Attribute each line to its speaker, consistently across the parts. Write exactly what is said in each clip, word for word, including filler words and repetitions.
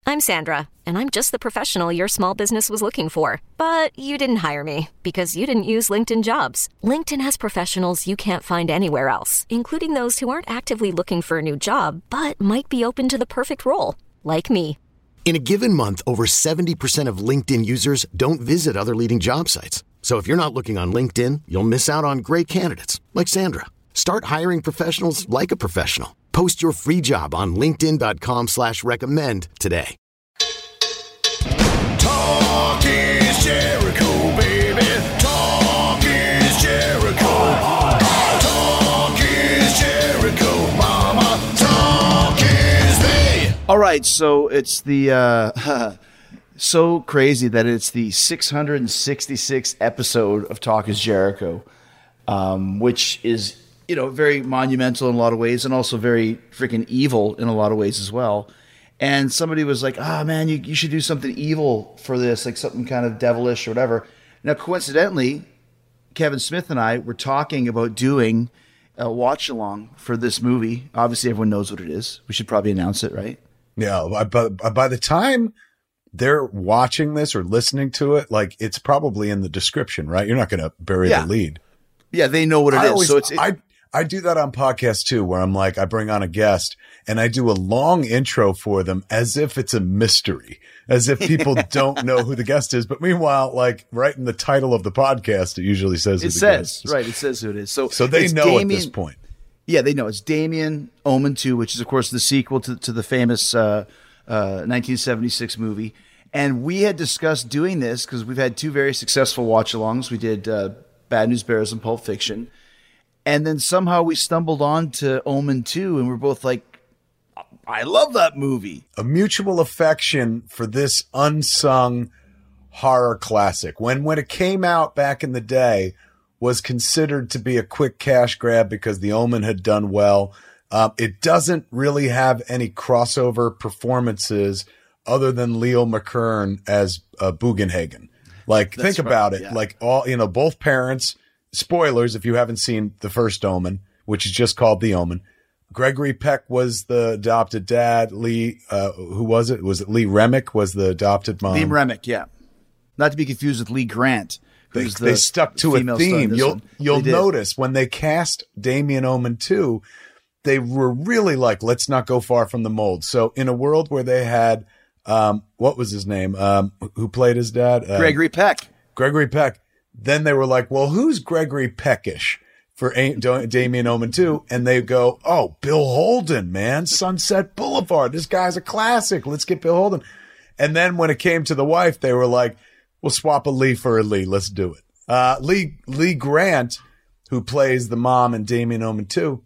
Speaker 1: I'm Sandra, and I'm just the professional your small business was looking for. But you didn't hire me because you didn't use LinkedIn Jobs. LinkedIn has professionals you can't find anywhere else, including those who aren't actively looking for a new job, but might be open to the perfect role, like me.
Speaker 2: In a given month, over seventy percent of LinkedIn users don't visit other leading job sites. So if you're not looking on LinkedIn, you'll miss out on great candidates like Sandra. Start hiring professionals like a professional. Post your free job on linkedin.com slash recommend today.
Speaker 3: Talk is Jericho, baby. Talk is Jericho. Talk is Jericho, mama. Talk is me.
Speaker 4: All right, so it's the uh, so crazy that it's the six hundred sixty-sixth episode of Talk is Jericho, um, which is, you know, very monumental in a lot of ways and also very freaking evil in a lot of ways as well. And somebody was like, ah, oh, man, you, you should do something evil for this, like something kind of devilish or whatever. Now, coincidentally, Kevin Smith and I were talking about doing a watch along for this movie. Obviously, everyone knows what it is. We should probably announce it, right?
Speaker 5: Yeah. But by the time they're watching this or listening to it, like, it's probably in the description, right? You're not going to bury
Speaker 4: yeah.
Speaker 5: the lead.
Speaker 4: Yeah, they know what it
Speaker 5: I
Speaker 4: is.
Speaker 5: Always,
Speaker 4: so it's it,
Speaker 5: I I do that on podcasts too, where I'm like, I bring on a guest and I do a long intro for them as if it's a mystery, as if people don't know who the guest is. But meanwhile, like right in the title of the podcast, it usually says who
Speaker 4: it
Speaker 5: the
Speaker 4: says
Speaker 5: guest is.
Speaker 4: Right. It says who it is. So
Speaker 5: so they know Damien, at this point.
Speaker 4: Yeah, they know it's Damien, Omen two, which is of course the sequel to to the famous uh, uh, nineteen seventy-six movie. And we had discussed doing this because we've had two very successful watch-alongs. We did uh, Bad News Bears and Pulp Fiction. And then somehow we stumbled on to Omen two, and we're both like, I love that movie.
Speaker 5: A mutual affection for this unsung horror classic. When when it came out back in the day, was considered to be a quick cash grab because The Omen had done well. Um, it doesn't really have any crossover performances other than Leo McKern as uh, Bugenhagen. Like,
Speaker 4: That's
Speaker 5: think about
Speaker 4: right,
Speaker 5: it.
Speaker 4: yeah.
Speaker 5: Like, all, you know, both parents, spoilers if you haven't seen the first Omen, which is just called The Omen. Gregory Peck was the adopted dad. Lee, uh, who was it? Was it Lee Remick was the adopted mom?
Speaker 4: Lee Remick, yeah. Not to be confused with Lee Grant.
Speaker 5: They,
Speaker 4: who's the
Speaker 5: they stuck to a
Speaker 4: female star in
Speaker 5: theme.
Speaker 4: this
Speaker 5: You'll
Speaker 4: one.
Speaker 5: you'll
Speaker 4: They did.
Speaker 5: notice when they cast Damien Omen two, they were really like, let's not go far from the mold. So in a world where they had, um, what was his name? Um, who played his dad? Uh,
Speaker 4: Gregory Peck.
Speaker 5: Gregory Peck. Then they were like, well, who's Gregory Peckish for A- Da- Damien Omen two? And they go, oh, Bill Holden, man. Sunset Boulevard. This guy's a classic. Let's get Bill Holden. And then when it came to the wife, they were like, we'll swap a Lee for a Lee. Let's do it. Uh, Lee, Lee Grant, who plays the mom in Damien Omen two,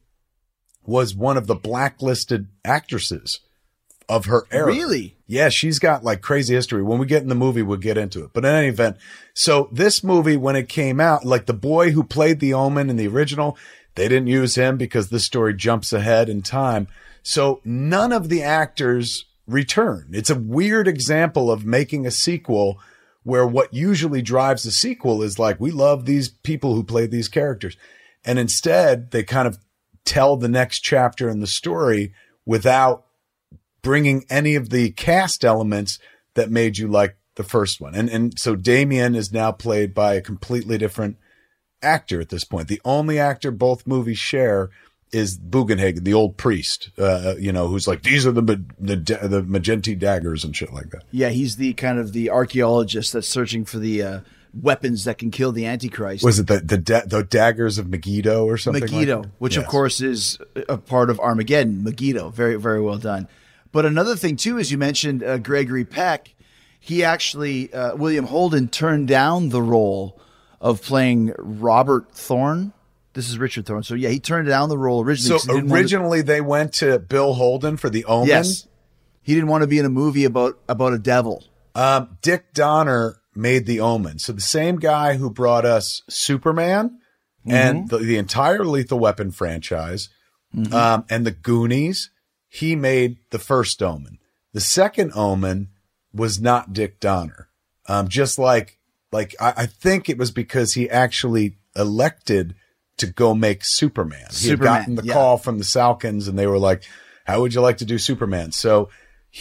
Speaker 5: was one of the blacklisted actresses of her era.
Speaker 4: Really?
Speaker 5: Yeah, she's got like crazy history. When we get in the movie, we'll get into it. But in any event, so this movie, when it came out, like the boy who played the Omen in the original, they didn't use him because this story jumps ahead in time. So none of the actors return. It's a weird example of making a sequel where what usually drives a sequel is like, we love these people who played these characters. And instead, they kind of tell the next chapter in the story without bringing any of the cast elements that made you like the first one. And and so Damien is now played by a completely different actor at this point. The only actor both movies share is Bugenhagen, the old priest, uh, you know, who's like, these are the, the, the Magenti daggers and shit like that.
Speaker 4: Yeah, he's the kind of the archaeologist that's searching for the uh, weapons that can kill the Antichrist.
Speaker 5: Was it the the, da- the daggers of Megiddo or something
Speaker 4: Megiddo,
Speaker 5: like that?
Speaker 4: which
Speaker 5: Yes.
Speaker 4: of course is a part of Armageddon. Megiddo, very, very well done. But another thing too, as you mentioned, uh, Gregory Peck, he actually, uh, William Holden turned down the role of playing Robert Thorne. This is Richard Thorne. So yeah, he turned down the role originally. 'cause
Speaker 5: So
Speaker 4: he didn't want
Speaker 5: originally they went to Bill Holden for the Omen.
Speaker 4: to, yes, he didn't want to be in a movie about, about a devil.
Speaker 5: Um, Dick Donner made the Omen. So the same guy who brought us Superman
Speaker 4: Mm-hmm.
Speaker 5: and the, the entire Lethal Weapon franchise,
Speaker 4: Mm-hmm.
Speaker 5: um, and the Goonies, he made the first Omen. The second Omen was not Dick Donner. Um, just like, like I, I think it was because he actually elected to go make Superman. He had
Speaker 4: Superman,
Speaker 5: gotten the
Speaker 4: yeah.
Speaker 5: call from the Salkins and they were like, how would you like to do Superman? So he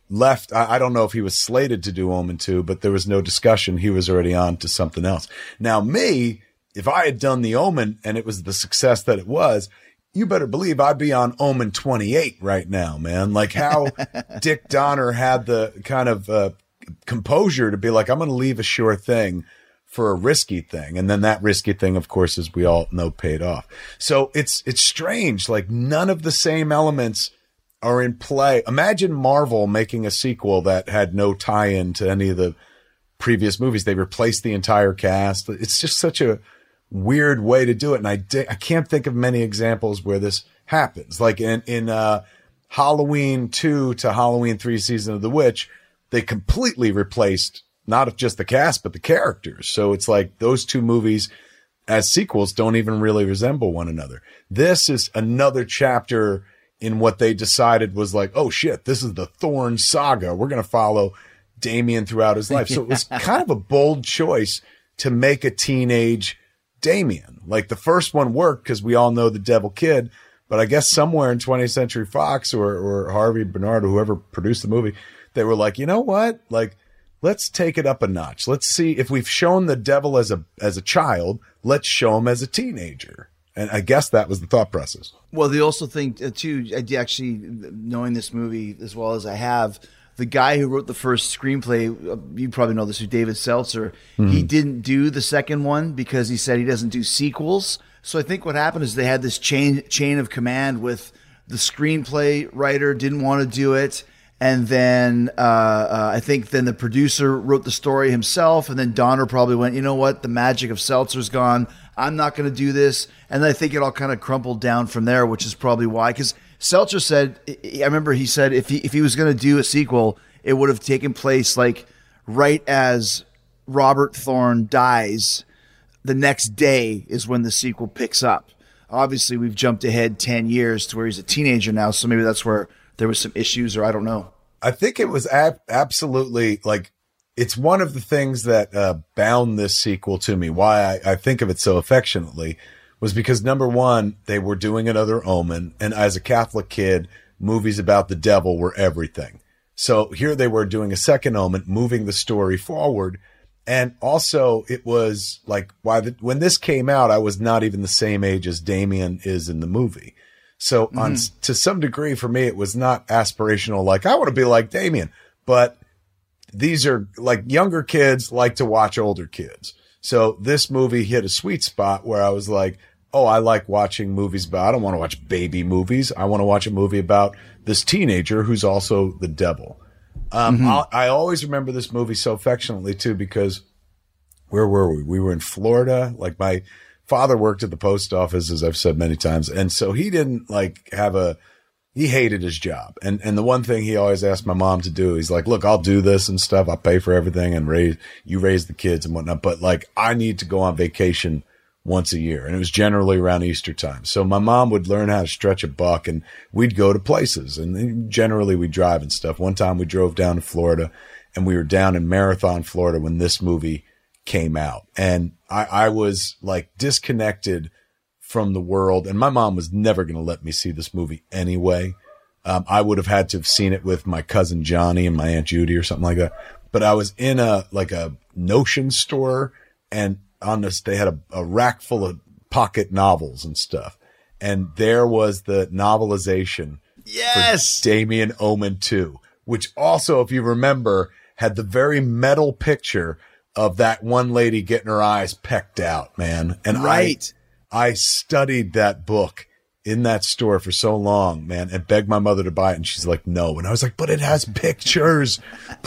Speaker 5: left. I, I don't know if he was slated to do Omen two, but there was no discussion. He was already on to something else. Now, me, if I had done the Omen and it was the success that it was, you better believe I'd be on Omen twenty-eight right now, man. Like how Dick Donner had the kind of uh, composure to be like, I'm going to leave a sure thing for a risky thing. And then that risky thing, of course, as we all know, paid off. So it's, it's strange. Like none of the same elements are in play. Imagine Marvel making a sequel that had no tie-in to any of the previous movies. They replaced the entire cast. It's just such a weird way to do it. And I, di- I can't think of many examples where this happens. Like in, in, uh, Halloween two to Halloween three Season of the Witch, they completely replaced not just the cast, but the characters. So it's like those two movies as sequels don't even really resemble one another. This is another chapter in what they decided was like, oh shit, this is the Thorn saga. We're going to follow Damien throughout his life. So it was kind of a bold choice to make a teenage Damien. Like the first one worked because we all know the Devil Kid, but I guess somewhere in twentieth Century Fox or, or Harvey Bernard or whoever produced the movie, they were like, you know what? Like, let's take it up a notch. Let's see if we've shown the devil as a, as a child, let's show him as a teenager. And I guess that was the thought process.
Speaker 4: Well, they also think uh, too, I actually, knowing this movie as well as I have, the guy who wrote the first screenplay, you probably know this, who David Seltzer, mm-hmm. he didn't do the second one because he said he doesn't do sequels. So I think what happened is they had this chain chain of command with the screenplay writer didn't want to do it. And then uh, uh, I think then the producer wrote the story himself. And then Donner probably went, you know what? The magic of Seltzer's gone. I'm not going to do this. And then I think it all kind of crumpled down from there, which is probably why. Because Seltzer said, I remember he said if he if he was going to do a sequel, it would have taken place like right as Robert Thorne dies. The next day is when the sequel picks up. Obviously, we've jumped ahead ten years to where he's a teenager now, so maybe that's where there was some issues, or I don't know.
Speaker 5: I think it was ab- absolutely like it's one of the things that uh, bound this sequel to me. Why I, I think of it so affectionately was because number one, they were doing another Omen, and as a Catholic kid, movies about the devil were everything. So here they were doing a second Omen, moving the story forward. And also it was like, why the, when this came out, I was not even the same age as Damien is in the movie. So mm-hmm. on, to some degree for me, it was not aspirational. Like I want to be like Damien, but these are like younger kids like to watch older kids. So this movie hit a sweet spot where I was like, oh, I like watching movies about, I don't want to watch baby movies. I want to watch a movie about this teenager who's also the devil. Um, mm-hmm. I, I always remember this movie so affectionately too, because where were we? We were in Florida. Like my father worked at the post office, as I've said many times. And so he didn't like have a, he hated his job. And, and the one thing he always asked my mom to do, he's like, look, I'll do this and stuff. I'll pay for everything and raise, you raise the kids and whatnot. But like, I need to go on vacation once a year. And it was generally around Easter time. So my mom would learn how to stretch a buck and we'd go to places and generally we drive and stuff. One time we drove down to Florida and we were down in Marathon, Florida when this movie came out. And I, I was like disconnected from the world. And my mom was never going to let me see this movie anyway. Um, I would have had to have seen it with my cousin Johnny and my Aunt Judy or something like that. But I was in a, like a Notion store and on this, they had a, a rack full of pocket novels and stuff. And there was the novelization
Speaker 4: yes!
Speaker 5: for Damien Omen two, which also, if you remember, had the very metal picture of that one lady getting her eyes pecked out, man. And
Speaker 4: right.
Speaker 5: I, I studied that book in that store for so long, man, and begged my mother to buy it. And she's like, no. And I was like, but it has pictures,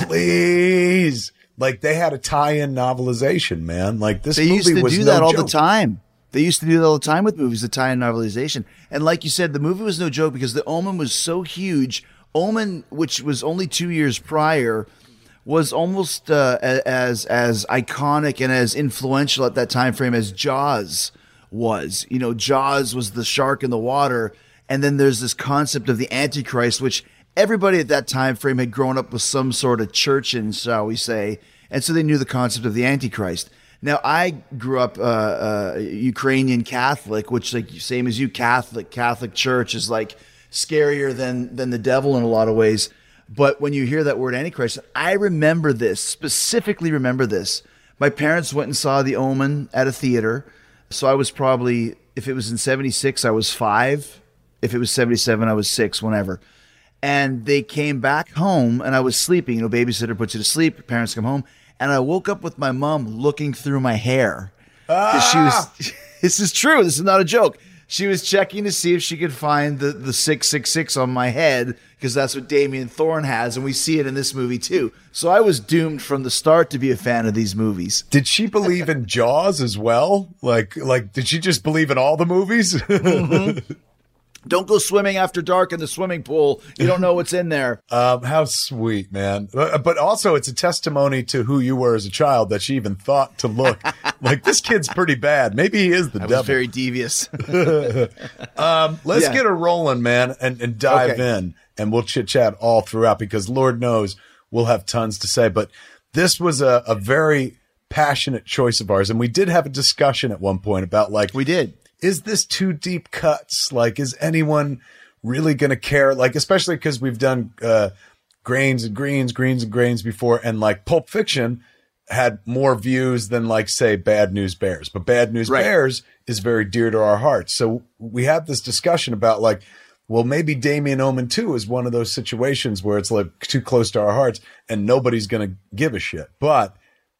Speaker 5: please. Like they had a tie-in novelization, man. Like this
Speaker 4: they
Speaker 5: movie
Speaker 4: used to
Speaker 5: was
Speaker 4: do
Speaker 5: no
Speaker 4: that all
Speaker 5: joke.
Speaker 4: the time. They used to do that all the time with movies, the tie-in novelization. And like you said, the movie was no joke because the Omen was so huge. Omen, which was only two years prior, was almost uh, as as iconic and as influential at that time frame as Jaws was. You know, Jaws was the shark in the water, and then there's this concept of the Antichrist, which everybody at that time frame had grown up with some sort of church in, shall we say, and so they knew the concept of the Antichrist. Now, I grew up uh, uh, Ukrainian Catholic, which, like same as you, Catholic. Catholic Church is like scarier than than the devil in a lot of ways. But when you hear that word Antichrist, I remember this, specifically remember this. My parents went and saw The Omen at a theater. So I was probably, if it was in seventy-six, I was five. If it was seventy-seven, I was six, whenever. And they came back home and I was sleeping. You know, babysitter puts you to sleep, parents come home. And I woke up with my mom looking through my hair. Ah! She was, this is true. This is not a joke. She was checking to see if she could find the, the six six six on my head, because that's what Damien Thorne has. And we see it in this movie too. So I was doomed from the start to be a fan of these movies.
Speaker 5: Did she believe in Jaws as well? Like, like, did she just believe in all the movies?
Speaker 4: Mm-hmm. Don't go swimming after dark in the swimming pool. You don't know what's in there.
Speaker 5: Um, how sweet, man. But also it's a testimony to who you were as a child that she even thought to look like this kid's pretty bad. Maybe he is the
Speaker 4: I
Speaker 5: devil.
Speaker 4: was very devious.
Speaker 5: um, let's
Speaker 4: Yeah.
Speaker 5: get her rolling, man, and, and dive
Speaker 4: Okay.
Speaker 5: in, and we'll chit chat all throughout, because Lord knows we'll have tons to say. But this was a, a very passionate choice of ours. And we did have a discussion at one point about, like,
Speaker 4: We did.
Speaker 5: is this too deep cuts? Like, is anyone really going to care? Like, especially because we've done uh, grains and greens, greens and grains before. And like Pulp Fiction had more views than, like, say, Bad News Bears. But Bad News
Speaker 4: Right.
Speaker 5: Bears is very dear to our hearts. So we had this discussion about, like, well, maybe Damien Omen two is one of those situations where it's like too close to our hearts and nobody's going to give a shit. But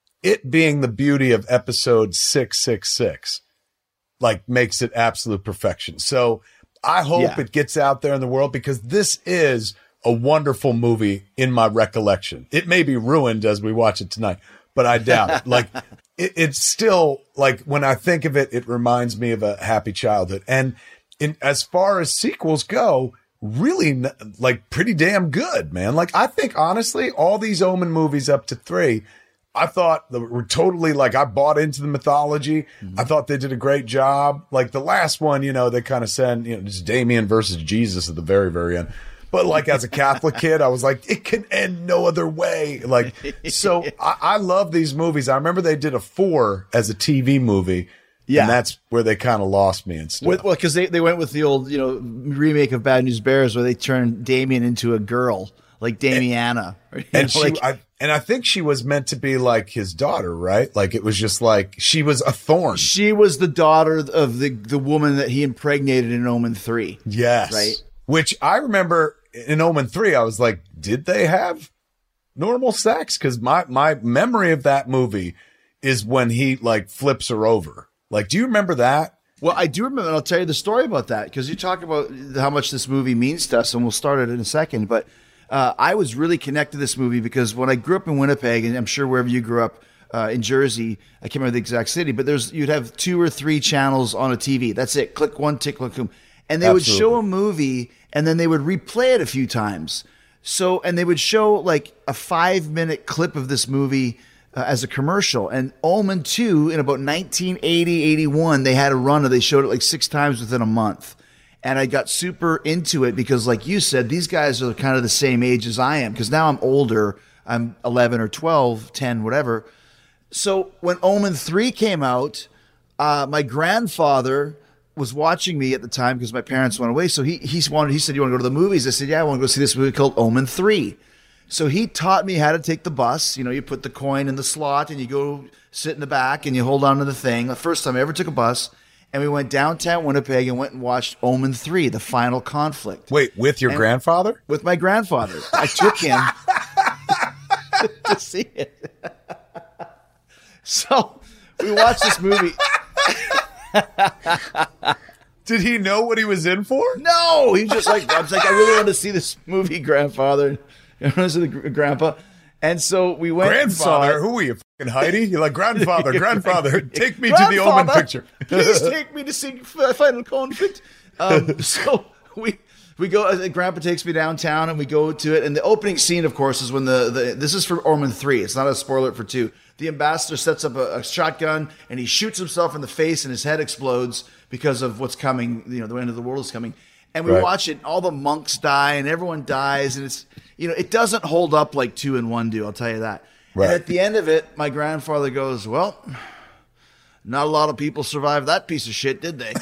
Speaker 5: it being the beauty of episode six six six, like, makes it absolute perfection. So I hope
Speaker 4: Yeah.
Speaker 5: it gets out there in the world, because this is a wonderful movie in my recollection. It may be ruined as we watch it tonight, but I doubt it. Like, it, it's still, like, when I think of it, it reminds me of a happy childhood. And in, as far as sequels go, really, n- like, pretty damn good, man. Like, I think, honestly, all these Omen movies up to three, I thought they were totally, like, I bought into the mythology. Mm-hmm. I thought they did a great job. Like, the last one, you know, they kind of said, you know, it's Damien versus Jesus at the very, very end. But, like, as a Catholic kid, I was like, it can end no other way. Like, so I, I love these movies. I remember they did a four as a T V movie.
Speaker 4: Yeah.
Speaker 5: And that's where they kind of lost me and stuff.
Speaker 4: With, well, because they, they went with the old, you know, remake of Bad News Bears, where they turned Damien into a girl, like Damiana. You
Speaker 5: and
Speaker 4: know,
Speaker 5: she,
Speaker 4: like,
Speaker 5: I, and I think she was meant to be like his daughter, right? Like, it was just like, she was a thorn.
Speaker 4: she was the daughter of the, the woman that he impregnated in Omen three.
Speaker 5: Yes.
Speaker 4: Right.
Speaker 5: Which I remember in Omen three, I was like, did they have normal sex? Because my, my memory of that movie is when he, like, flips her over. Like, do you remember that?
Speaker 4: Well, I do remember, and I'll tell you the story about that, because you talk about how much this movie means to us, and we'll start it in a second. But uh, I was really connected to this movie because when I grew up in Winnipeg, and I'm sure wherever you grew up uh, in Jersey, I can't remember the exact city, but there's you'd have two or three channels on a T V. That's it. Click one, tick, click, boom. And they
Speaker 5: Absolutely.
Speaker 4: would show a movie, and then they would replay it a few times. So, and they would show like a five minute clip of this movie uh, as a commercial. And Omen two, in about nineteen eighty, eighty-one, they had a run of, they showed it like six times within a month. And I got super into it because, like you said, these guys are kind of the same age as I am, because now I'm older. I'm eleven or twelve, ten, whatever. So when Omen three came out, uh, my grandfather was watching me at the time because my parents went away. So he he wanted he said, "You want to go to the movies?" I said, "Yeah, I want to go see this movie called Omen three." So he taught me how to take the bus. You know, you put the coin in the slot and you go sit in the back and you hold on to the thing. The first time I ever took a bus, and we went downtown Winnipeg and went and watched Omen three, The Final Conflict,
Speaker 5: Wait, with your
Speaker 4: And-
Speaker 5: grandfather?
Speaker 4: with my grandfather. I took him to see it. So we watched this movie.
Speaker 5: Did he know what he was in for?
Speaker 4: No, he just like, I was like, I really want to see this movie, grandfather. I want to see the gr- grandpa. And so we went and saw
Speaker 5: Grandfather?
Speaker 4: it.
Speaker 5: Who are you, fucking Heidi? You're like, grandfather, grandfather, take me to the Omen
Speaker 4: Grandfather,
Speaker 5: picture.
Speaker 4: Please take me to see F- Final Conflict. Um, so we we go. Uh, Grandpa takes me downtown, and we go to it. And the opening scene, of course, is when the, the this is for Omen three. It's not a spoiler for two. The ambassador sets up a, a shotgun, and he shoots himself in the face, and his head explodes because of what's coming. You know, the end of the world is coming. And we
Speaker 5: Right.
Speaker 4: watch it, and all the monks die, and everyone dies, and it's, you know, it doesn't hold up like two and one do. I'll tell you that.
Speaker 5: Right.
Speaker 4: And at the end of it, my grandfather goes, "Well, not a lot of people survived that piece of shit, did they?"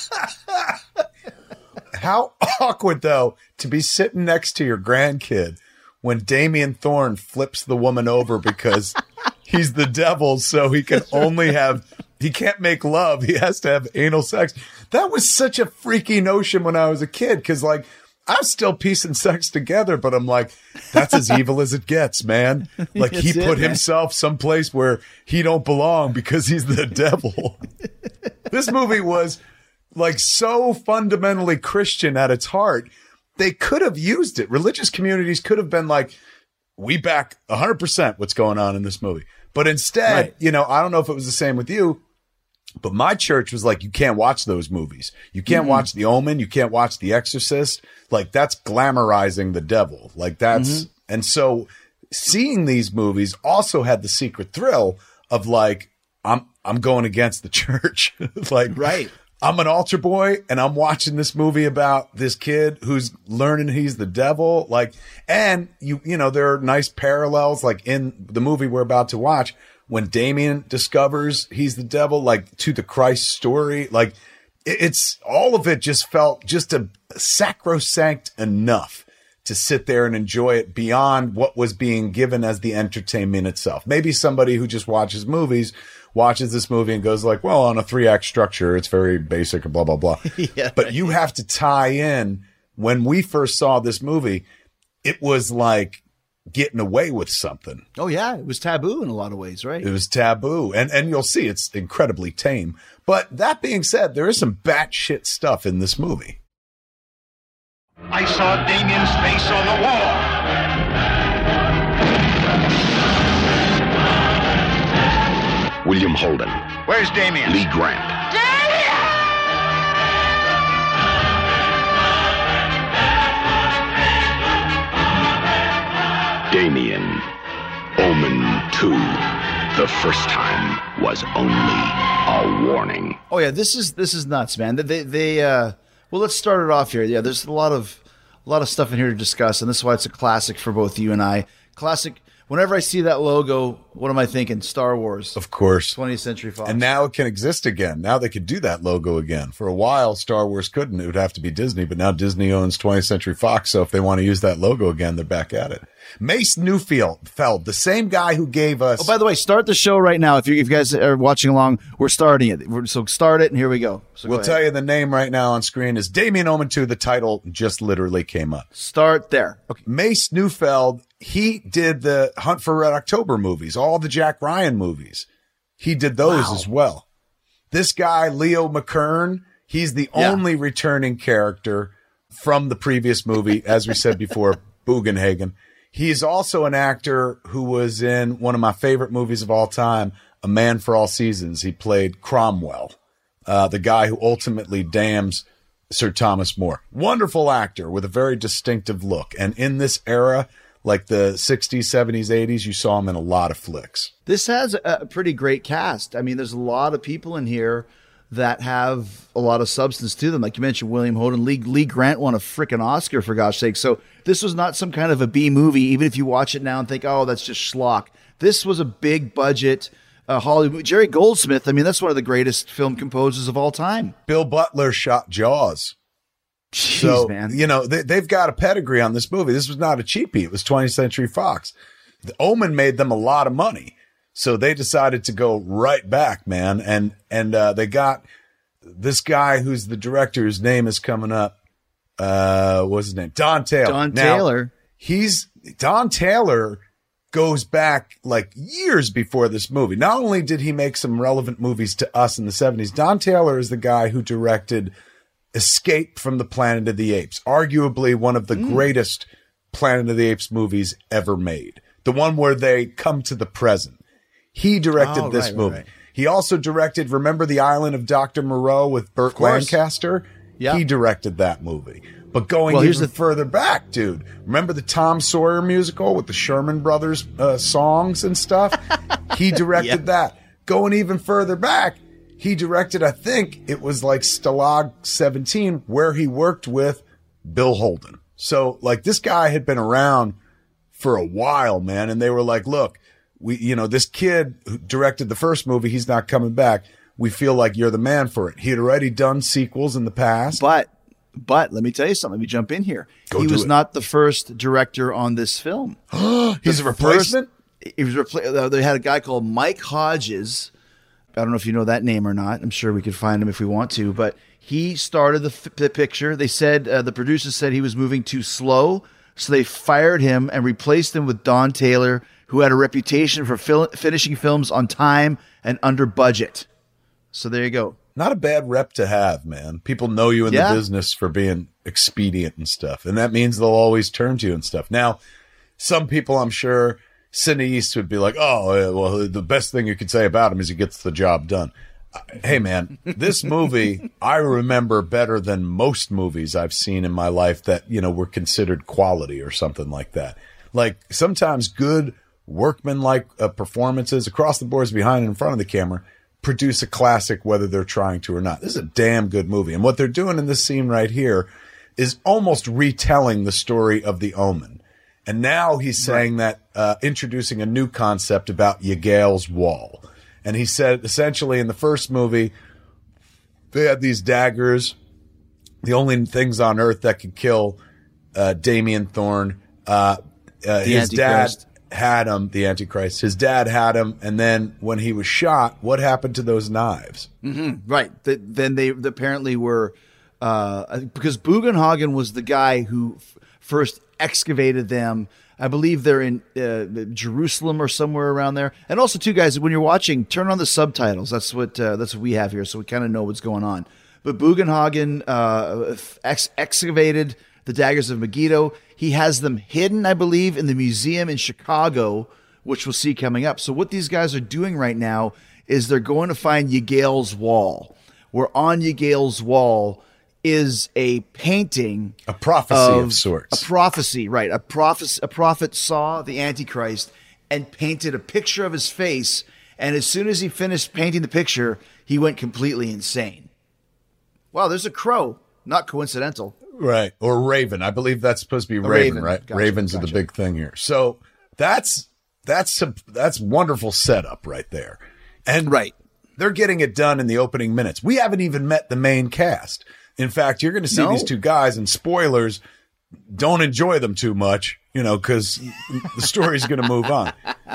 Speaker 5: How awkward, though, to be sitting next to your grandkid when Damien Thorne flips the woman over because he's the devil, so he can only have, he can't make love. He has to have anal sex. That was such a freaky notion when I was a kid, because like, I was still piecing sex together, but I'm like, that's as evil as it gets, man. Like he
Speaker 4: That's it,
Speaker 5: put
Speaker 4: man.
Speaker 5: himself someplace where he don't belong because he's the devil. This movie was like so fundamentally Christian at its heart. They could have used it. Religious communities could have been like, we back one hundred percent what's going on in this movie. But instead,
Speaker 4: Right.
Speaker 5: you know, I don't know if it was the same with you, but my church was like, you can't watch those movies. You can't
Speaker 4: Mm-hmm.
Speaker 5: watch The Omen. You can't watch The Exorcist. Like, that's glamorizing the devil. Like, that's,
Speaker 4: Mm-hmm.
Speaker 5: and so seeing these movies also had the secret thrill of like, I'm, I'm going against the church. Like,
Speaker 4: Right.
Speaker 5: I'm an altar boy and I'm watching this movie about this kid who's learning he's the devil. Like, and you, you know, there are nice parallels, like in the movie we're about to watch, when Damien discovers he's the devil, like to the Christ story. Like it, it's all of it just felt just a sacrosanct enough to sit there and enjoy it beyond what was being given as the entertainment itself. Maybe somebody who just watches movies watches this movie and goes like, well, on a three act structure, it's very basic and blah, blah, blah.
Speaker 4: Yeah.
Speaker 5: But you have to tie in. When we first saw this movie, it was like getting away with something.
Speaker 4: Oh yeah, it was taboo in a lot of ways, right?
Speaker 5: It was taboo. And, and you'll see it's incredibly tame. But that being said, there is some batshit stuff in this movie.
Speaker 6: I saw Damien's face on the wall.
Speaker 7: William Holden,
Speaker 6: Where's Damien?
Speaker 7: Lee Grant, Damien, Omen two. The first time was only a warning.
Speaker 4: Oh yeah, this is this is nuts, man. They they uh well, let's start it off here. Yeah, there's a lot of a lot of stuff in here to discuss, and this is why it's a classic for both you and I. Classic. Whenever I see that logo, what am I thinking? Star Wars,
Speaker 5: Of course.
Speaker 4: twentieth Century Fox.
Speaker 5: And now it can exist again. Now they could do that logo again. For a while, Star Wars couldn't. It would have to be Disney, but now Disney owns twentieth Century Fox. So if they want to use that logo again, they're back at it. Mace Newfield, Feld, the same guy who gave us.
Speaker 4: Oh, by the way, start the show right now. If you, if you guys are watching along, we're starting it. We're, so start it, and here we go. So
Speaker 5: we'll
Speaker 4: go
Speaker 5: tell
Speaker 4: ahead.
Speaker 5: you the name right now on screen is Damien Omen two. The title just literally came up.
Speaker 4: Start there. Okay.
Speaker 5: Mace Newfeld, he did the Hunt for Red October movies, all the Jack Ryan movies. He did those
Speaker 4: Wow.
Speaker 5: as well. This guy, Leo McKern, he's the
Speaker 4: Yeah.
Speaker 5: only returning character from the previous movie, as we said before, Bugenhagen. He's also an actor who was in one of my favorite movies of all time, A Man for All Seasons. He played Cromwell, uh, the guy who ultimately damns Sir Thomas More. Wonderful actor with a very distinctive look. And in this era, like the sixties, seventies, eighties, you saw him in a lot of flicks.
Speaker 4: This has a pretty great cast. I mean, there's a lot of people in here that have a lot of substance to them. Like you mentioned, William Holden, Lee, Lee Grant won a freaking Oscar, for gosh sake. So this was not some kind of a B movie, even if you watch it now and think, oh, that's just schlock. This was a big budget uh, Hollywood. Jerry Goldsmith, I mean, that's one of the greatest film composers of all time.
Speaker 5: Bill Butler shot Jaws.
Speaker 4: Jeez,
Speaker 5: So,
Speaker 4: man.
Speaker 5: you know, they, they've got a pedigree on this movie. This was not a cheapie. It was twentieth Century Fox. The Omen made them a lot of money. So they decided to go right back, man. And, and, uh, they got this guy who's the director, whose name is coming up. Uh, what's his name? Don Taylor.
Speaker 4: Don
Speaker 5: Now,
Speaker 4: Taylor.
Speaker 5: He's Don Taylor goes back like years before this movie. Not only did he make some relevant movies to us in the seventies, Don Taylor is the guy who directed Escape from the Planet of the Apes, arguably one of the
Speaker 4: Mm.
Speaker 5: greatest Planet of the Apes movies ever made. The one where they come to the present. He directed
Speaker 4: Oh,
Speaker 5: this
Speaker 4: right, right,
Speaker 5: movie.
Speaker 4: right.
Speaker 5: He also directed Remember the Island of Doctor Moreau with Burt
Speaker 4: course.
Speaker 5: Lancaster.
Speaker 4: Yeah.
Speaker 5: He directed that movie. But going
Speaker 4: Well, here's
Speaker 5: even
Speaker 4: the-
Speaker 5: further back, dude, remember the Tom Sawyer musical with the Sherman Brothers uh, songs and stuff? He directed
Speaker 4: Yeah.
Speaker 5: that. Going even further back, he directed, I think it was like Stalag seventeen, where he worked with Bill Holden. So, like, this guy had been around for a while, man. And they were like, look, we, you know, this kid who directed the first movie, he's not coming back. We feel like you're the man for it. He had already done sequels in the past.
Speaker 4: But But let me tell you something. Let me jump in here.
Speaker 5: Go
Speaker 4: he
Speaker 5: do
Speaker 4: was
Speaker 5: it.
Speaker 4: not the first director on this film.
Speaker 5: He's a
Speaker 4: The
Speaker 5: replacement?
Speaker 4: First, he was repla- uh, they had a guy called Mike Hodges. I don't know if you know that name or not. I'm sure we could find him if we want to. But he started the, f- the picture. They said, uh, the producers said he was moving too slow. So they fired him and replaced him with Don Taylor, who had a reputation for fil- finishing films on time and under budget. So there you go.
Speaker 5: Not a bad rep to have, man. People know you in
Speaker 4: Yeah.
Speaker 5: the business for being expedient and stuff. And that means they'll always turn to you and stuff. Now, some people, I'm sure, Sidney East would be like, oh, yeah, well, the best thing you could say about him is he gets the job done. Uh, Hey, man, this movie I remember better than most movies I've seen in my life that, you know, were considered quality or something like that. Like, sometimes good workman-like uh, performances across the boards, behind and in front of the camera, produce a classic whether they're trying to or not. This is a damn good movie. And what they're doing in this scene right here is almost retelling the story of The Omen. And now he's saying that, uh, introducing a new concept about Yagael's Wall. And he said, essentially, in the first movie, they had these daggers, the only things on earth that could kill uh, Damien Thorne. Uh, uh, his dad
Speaker 4: Antichrist.
Speaker 5: had him, the Antichrist. His dad had him, and then when he was shot, what happened to those knives?
Speaker 4: Right. Th- then they apparently were, uh, because Bugenhagen was the guy who f- first excavated them. I believe they're in uh, Jerusalem or somewhere around there. And also, too, guys, when you're watching, turn on the subtitles. That's what uh, that's what we have here, so we kind of know what's going on. But Bugenhagen uh, ex- excavated the daggers of Megiddo. He has them hidden, I believe, in the museum in Chicago, which we'll see coming up. So what these guys are doing right now is they're going to find Yagael's Wall, where on Yagael's Wall is a painting,
Speaker 5: A prophecy of sorts.
Speaker 4: A prophecy, right? A prophet, a prophet saw the Antichrist and painted a picture of his face. And as soon as he finished painting the picture, he went completely insane. Wow, there's a crow. Not coincidental.
Speaker 5: Right. Or Raven. I believe that's supposed to be Raven,
Speaker 4: Raven.
Speaker 5: right?
Speaker 4: Gotcha,
Speaker 5: Ravens are
Speaker 4: gotcha.
Speaker 5: the big thing here. So that's that's some, that's wonderful setup right there. And
Speaker 4: Right.
Speaker 5: they're getting it done in the opening minutes. We haven't even met the main cast. In fact, you're going to see
Speaker 4: No.
Speaker 5: these two guys, and spoilers, don't enjoy them too much, you know, because the story's going to move on.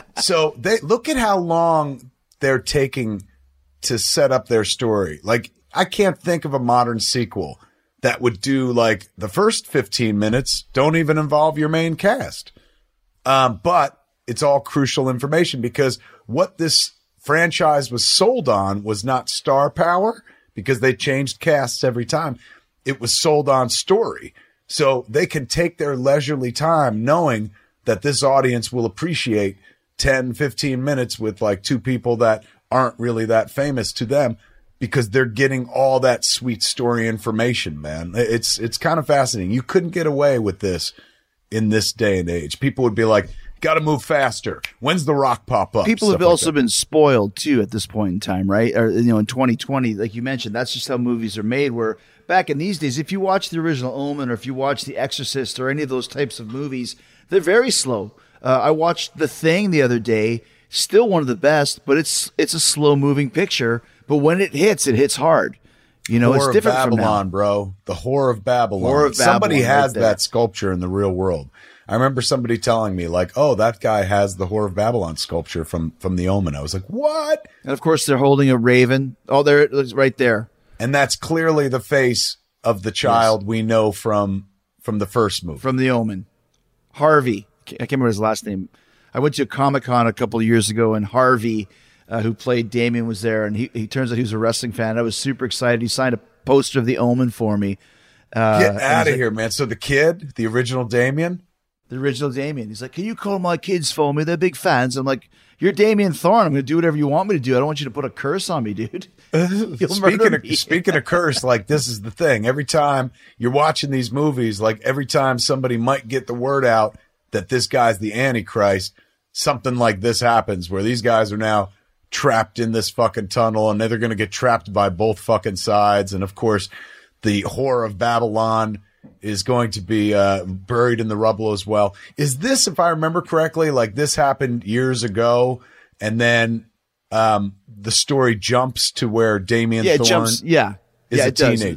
Speaker 5: So they look at how long they're taking to set up their story. Like, I can't think of a modern sequel that would do like the first fifteen minutes don't even involve your main cast. Um, but it's all crucial information, because what this franchise was sold on was not star power, because they changed casts every time. It was sold on story. So they can take their leisurely time knowing that this audience will appreciate ten, fifteen minutes with like two people that aren't really that famous to them, because they're getting all that sweet story information, man. It's, it's kind of fascinating. You couldn't get away with this in this day and age. People would be like, got to move faster. When's the Rock pop up?
Speaker 4: People
Speaker 5: Stuff
Speaker 4: have
Speaker 5: like
Speaker 4: also
Speaker 5: that.
Speaker 4: been spoiled too at this point in time, right? Or, you know, in twenty twenty, like you mentioned, that's just how movies are made. Where back in these days, if you watch the original Omen or if you watch The Exorcist or any of those types of movies, they're very slow. Uh, I watched The Thing the other day, still one of the best, but it's it's a slow moving picture. But when it hits, it hits hard. You know,
Speaker 5: Whore
Speaker 4: it's
Speaker 5: of
Speaker 4: different
Speaker 5: Babylon,
Speaker 4: from now.
Speaker 5: bro. The Whore of Babylon.
Speaker 4: Whore of
Speaker 5: Somebody
Speaker 4: Babylon,
Speaker 5: has
Speaker 4: right there.
Speaker 5: that sculpture in the real world. I remember somebody telling me, like, oh, that guy has the Whore of Babylon sculpture from, from The Omen. I was like, what?
Speaker 4: And of course, they're holding a raven. Oh, there it is, right there.
Speaker 5: And that's clearly the face of the child we know from from the first movie.
Speaker 4: From The Omen. Harvey. I can't remember his last name. I went to a Comic-Con a couple of years ago, and Harvey, uh, who played Damien, was there, and he, he turns out he was a wrestling fan. I was super excited. He signed a poster of The Omen for me. Uh,
Speaker 5: Get
Speaker 4: and
Speaker 5: out
Speaker 4: he's
Speaker 5: of
Speaker 4: like,
Speaker 5: here, man. So the kid, the original Damien?
Speaker 4: The original Damien. He's like, can you call my kids for me? They're big fans. I'm like, you're Damien Thorne. I'm going to do whatever you want me to do. I don't want you to put a curse on me, dude. You'll
Speaker 5: Speaking
Speaker 4: murder
Speaker 5: of,
Speaker 4: me.
Speaker 5: speaking of curse, like, this is the thing. Every time you're watching these movies, like, every time somebody might get the word out that this guy's the Antichrist, something like this happens where these guys are now trapped in this fucking tunnel, and they're going to get trapped by both fucking sides. And of course, the Whore of Babylon is going to be uh, buried in the rubble as well. Is this, if I remember correctly, like this happened years ago, and then um, the story jumps to where Damien
Speaker 4: Yeah, it
Speaker 5: Thorne
Speaker 4: jumps. Yeah.
Speaker 5: is
Speaker 4: yeah,
Speaker 5: a
Speaker 4: it does.
Speaker 5: teenager?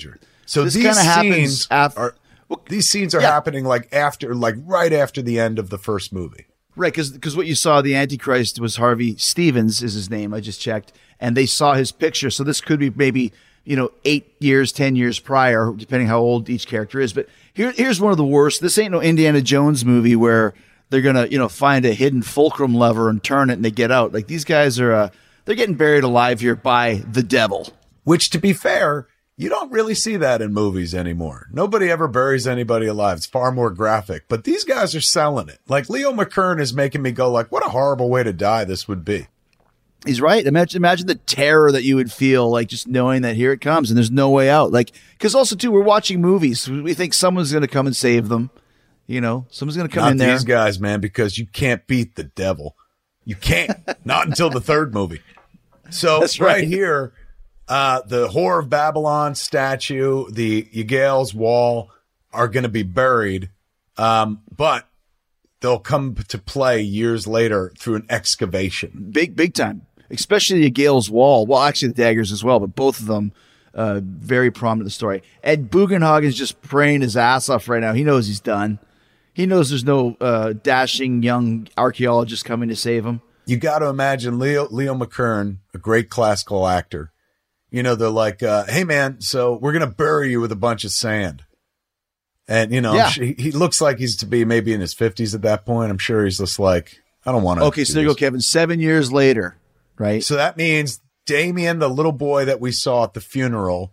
Speaker 5: So
Speaker 4: this
Speaker 5: these
Speaker 4: kind of happens
Speaker 5: scenes
Speaker 4: after.
Speaker 5: are these scenes are
Speaker 4: Yeah.
Speaker 5: happening like after, like right after the end of the first movie.
Speaker 4: Right, because what you saw, the Antichrist was Harvey Stevens is his name. I just checked, and they saw his picture. So this could be maybe you know eight years, ten years prior, depending how old each character is. But here, here's one of the worst. This ain't no Indiana Jones movie where they're gonna you know find a hidden fulcrum lever and turn it and they get out. Like these guys are, uh, they're getting buried alive here by the devil.
Speaker 5: Which, to be fair, you don't really see that in movies anymore. Nobody ever buries anybody alive. It's far more graphic. But these guys are selling it. Like, Leo McKern is making me go like, what a horrible way to die this would be.
Speaker 4: He's right. Imagine, imagine the terror that you would feel, like just knowing that here it comes and there's no way out. Like, because also too, we're watching movies. We think someone's going to come and save them. You know, someone's going to come
Speaker 5: Not
Speaker 4: in there.
Speaker 5: these guys, man, because you can't beat the devil. You can't. Not until the third movie. So
Speaker 4: That's
Speaker 5: right.
Speaker 4: right.
Speaker 5: here, uh, the Whore of Babylon statue, the Ygal's wall are going to be buried, um, but they'll come to play years later through an excavation.
Speaker 4: Big, big time. Especially Gale's wall. Well, actually the daggers as well, but both of them uh, very prominent in the story. Ed Bugenhagen is just praying his ass off right now. He knows he's done. He knows there's no uh, dashing young archaeologist coming to save him.
Speaker 5: You got to imagine Leo Leo McKern, a great classical actor. You know, they're like, uh, hey, man, so we're going to bury you with a bunch of sand. And, you know,
Speaker 4: Yeah.
Speaker 5: he, he looks like he's to be maybe in his fifties at that point. I'm sure he's just like, I don't want to.
Speaker 4: Okay, so there you go, Kevin. Seven years later, right?
Speaker 5: So that means Damien, the little boy that we saw at the funeral,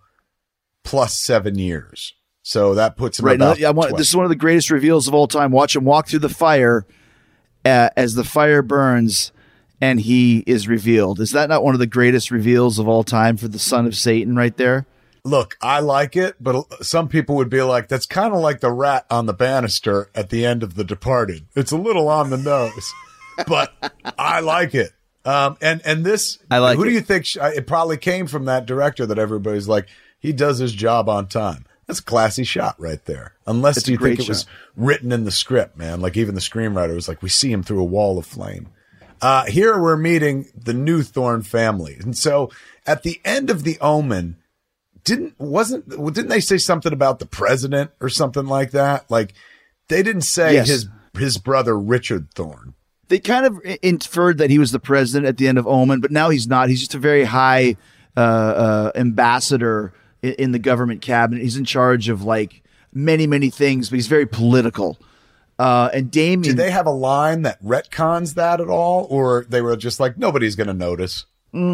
Speaker 5: plus seven years. So that puts him
Speaker 4: Right. Now,
Speaker 5: about
Speaker 4: I want,
Speaker 5: twelve.
Speaker 4: this is one of the greatest reveals of all time. Watch him walk through the fire uh, as the fire burns and he is revealed. Is that not one of the greatest reveals of all time for the son of Satan right there?
Speaker 5: Look, I like it, but some people would be like, that's kind of like the rat on the banister at the end of The Departed. It's a little on the nose, but I like it. Um, and, and this,
Speaker 4: I like
Speaker 5: who
Speaker 4: it.
Speaker 5: do you think, sh- it probably came from that director that everybody's like, he does his job on time. That's a classy shot right there. Unless
Speaker 4: It's a
Speaker 5: you
Speaker 4: great
Speaker 5: think it was
Speaker 4: shot.
Speaker 5: written in the script, man. Like even the screenwriter was like, we see him through a wall of flame. Uh, here we're meeting the new Thorne family. And so at the end of The Omen, didn't, wasn't, didn't they say something about the president or something like that? Like they didn't say
Speaker 4: Yes.
Speaker 5: his, his brother, Richard Thorne.
Speaker 4: They kind of inferred that he was the president at the end of Omen, but now he's not. He's just a very high uh, uh, ambassador in, in the government cabinet. He's in charge of like many, many things, but he's very political. Uh, and Damien,
Speaker 5: Did they have a line that retcons that at all? Or they were just like, nobody's going to notice?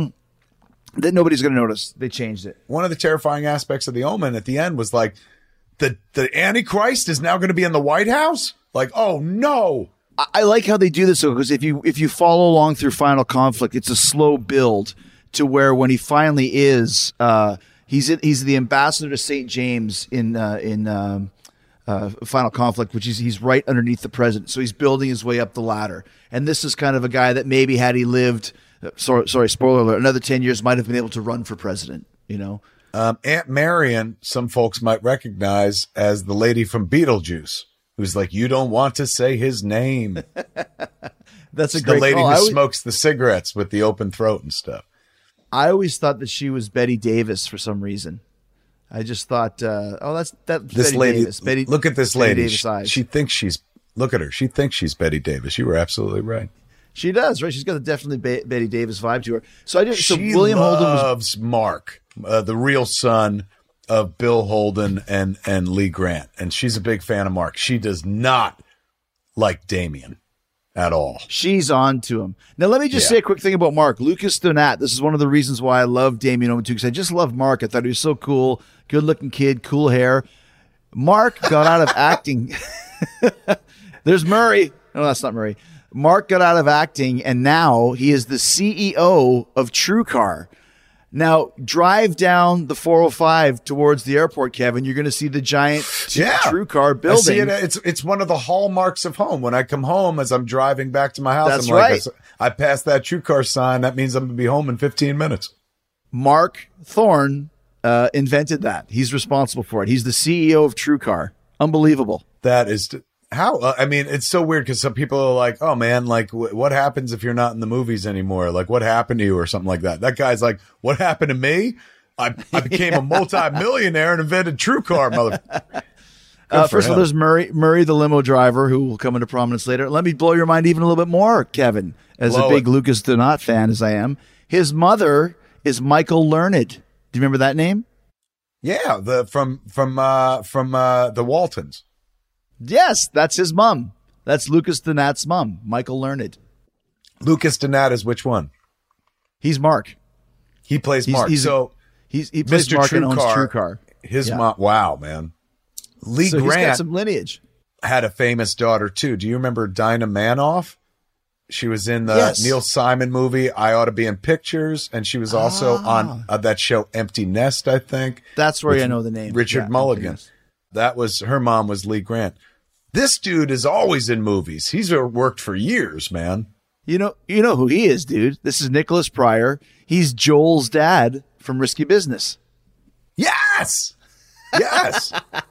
Speaker 4: that nobody's going to notice. They changed it.
Speaker 5: One of the terrifying aspects of The Omen at the end was like, the, the Antichrist is now going to be in the White House? Like, oh no.
Speaker 4: I, I like how they do this because if you if you follow along through Final Conflict, it's a slow build to where when he finally is, uh, he's in, he's the ambassador to Saint James in uh, in um, uh, Final Conflict, which is he's right underneath the president. So he's building his way up the ladder. And this is kind of a guy that maybe had he lived, uh, sorry, sorry, spoiler alert, another ten years might have been able to run for president. You know.
Speaker 5: Um, Aunt Marion, some folks might recognize as the lady from Beetlejuice, who's like, you don't want to say his name.
Speaker 4: That's a
Speaker 5: The
Speaker 4: great
Speaker 5: lady
Speaker 4: call.
Speaker 5: who
Speaker 4: I always,
Speaker 5: smokes the cigarettes with the open throat and stuff.
Speaker 4: I always thought that she was Betty Davis for some reason. I just thought, uh, oh, that's that.
Speaker 5: This
Speaker 4: Betty
Speaker 5: lady,
Speaker 4: Davis. Betty,
Speaker 5: look at this
Speaker 4: Betty
Speaker 5: lady.
Speaker 4: Davis
Speaker 5: She,
Speaker 4: eyes.
Speaker 5: she thinks she's, look at her. She thinks she's Betty Davis. You were absolutely right.
Speaker 4: She does, right? She's got a definitely Be- Betty Davis vibe to her. So I did. So
Speaker 5: She
Speaker 4: William Holden was
Speaker 5: loves Mark, uh, the real son of Bill Holden and, and Lee Grant. And she's a big fan of Mark. She does not like Damien at all.
Speaker 4: she's on to him. Now let me just
Speaker 5: Yeah.
Speaker 4: say a quick thing about Mark. Lucas Donat. This is one of the reasons why I love Damien Omen too, because I just love Mark. I thought he was so cool, good looking kid, cool hair. Mark got out of acting. There's Murray. No, that's not Murray. Mark got out of acting, and now he is the C E O of TrueCar. Now, drive down the four oh five towards the airport, Kevin. You're going to see the giant t-
Speaker 5: Yeah.
Speaker 4: TrueCar
Speaker 5: I see
Speaker 4: building.
Speaker 5: it. It's it's one of the hallmarks of home. When I come home, as I'm driving back to my house,
Speaker 4: That's
Speaker 5: I'm like,
Speaker 4: right.
Speaker 5: I, I passed that True Car sign. That means I'm going to be home in fifteen minutes.
Speaker 4: Mark Thorne uh, invented that. He's responsible for it. He's the C E O of TrueCar. Unbelievable.
Speaker 5: That is t- how. Uh, I mean, it's so weird because some people are like, "Oh man, like w- what happens if you're not in the movies anymore? Like what happened to you or something like that?" That guy's like, "What happened to me? I, I became a multi-millionaire and invented TrueCar, mother.
Speaker 4: Uh,
Speaker 5: for
Speaker 4: first of all,
Speaker 5: him.
Speaker 4: there's Murray, Murray the limo driver, who will come into prominence later. Let me blow your mind even a little bit more, Kevin. As
Speaker 5: Blow
Speaker 4: a big
Speaker 5: it.
Speaker 4: Lucas Donat fan as I am, his mother is Michael Learned. Do you remember that name?
Speaker 5: Yeah, the from from uh, from uh, the Waltons.
Speaker 4: Yes, that's his mom. That's Lucas Donat's mom, Michael Learned.
Speaker 5: Lucas Donat is which one?
Speaker 4: He's Mark.
Speaker 5: He plays
Speaker 4: He's-
Speaker 5: Mark.
Speaker 4: he's-
Speaker 5: so
Speaker 4: He's he plays
Speaker 5: Mister
Speaker 4: Mark and owns
Speaker 5: TrueCar,
Speaker 4: True Car.
Speaker 5: his
Speaker 4: Yeah.
Speaker 5: mom. Wow, man. Lee
Speaker 4: So he's got
Speaker 5: Grant
Speaker 4: some lineage.
Speaker 5: had a famous daughter too. Do you remember Dinah Manoff? She was in the
Speaker 4: Yes.
Speaker 5: Neil Simon movie I Ought to Be in Pictures, and she was also
Speaker 4: Ah.
Speaker 5: on uh, that show Empty Nest, I think.
Speaker 4: That's where
Speaker 5: with
Speaker 4: I know the name.
Speaker 5: Richard
Speaker 4: Yeah,
Speaker 5: Mulligan.
Speaker 4: goodness.
Speaker 5: That was her mom was Lee Grant. This dude is always in movies. He's uh, worked for years, man.
Speaker 4: You know, you know who he is, dude. This is Nicholas Pryor. He's Joel's dad from Risky Business.
Speaker 5: Yes, yes.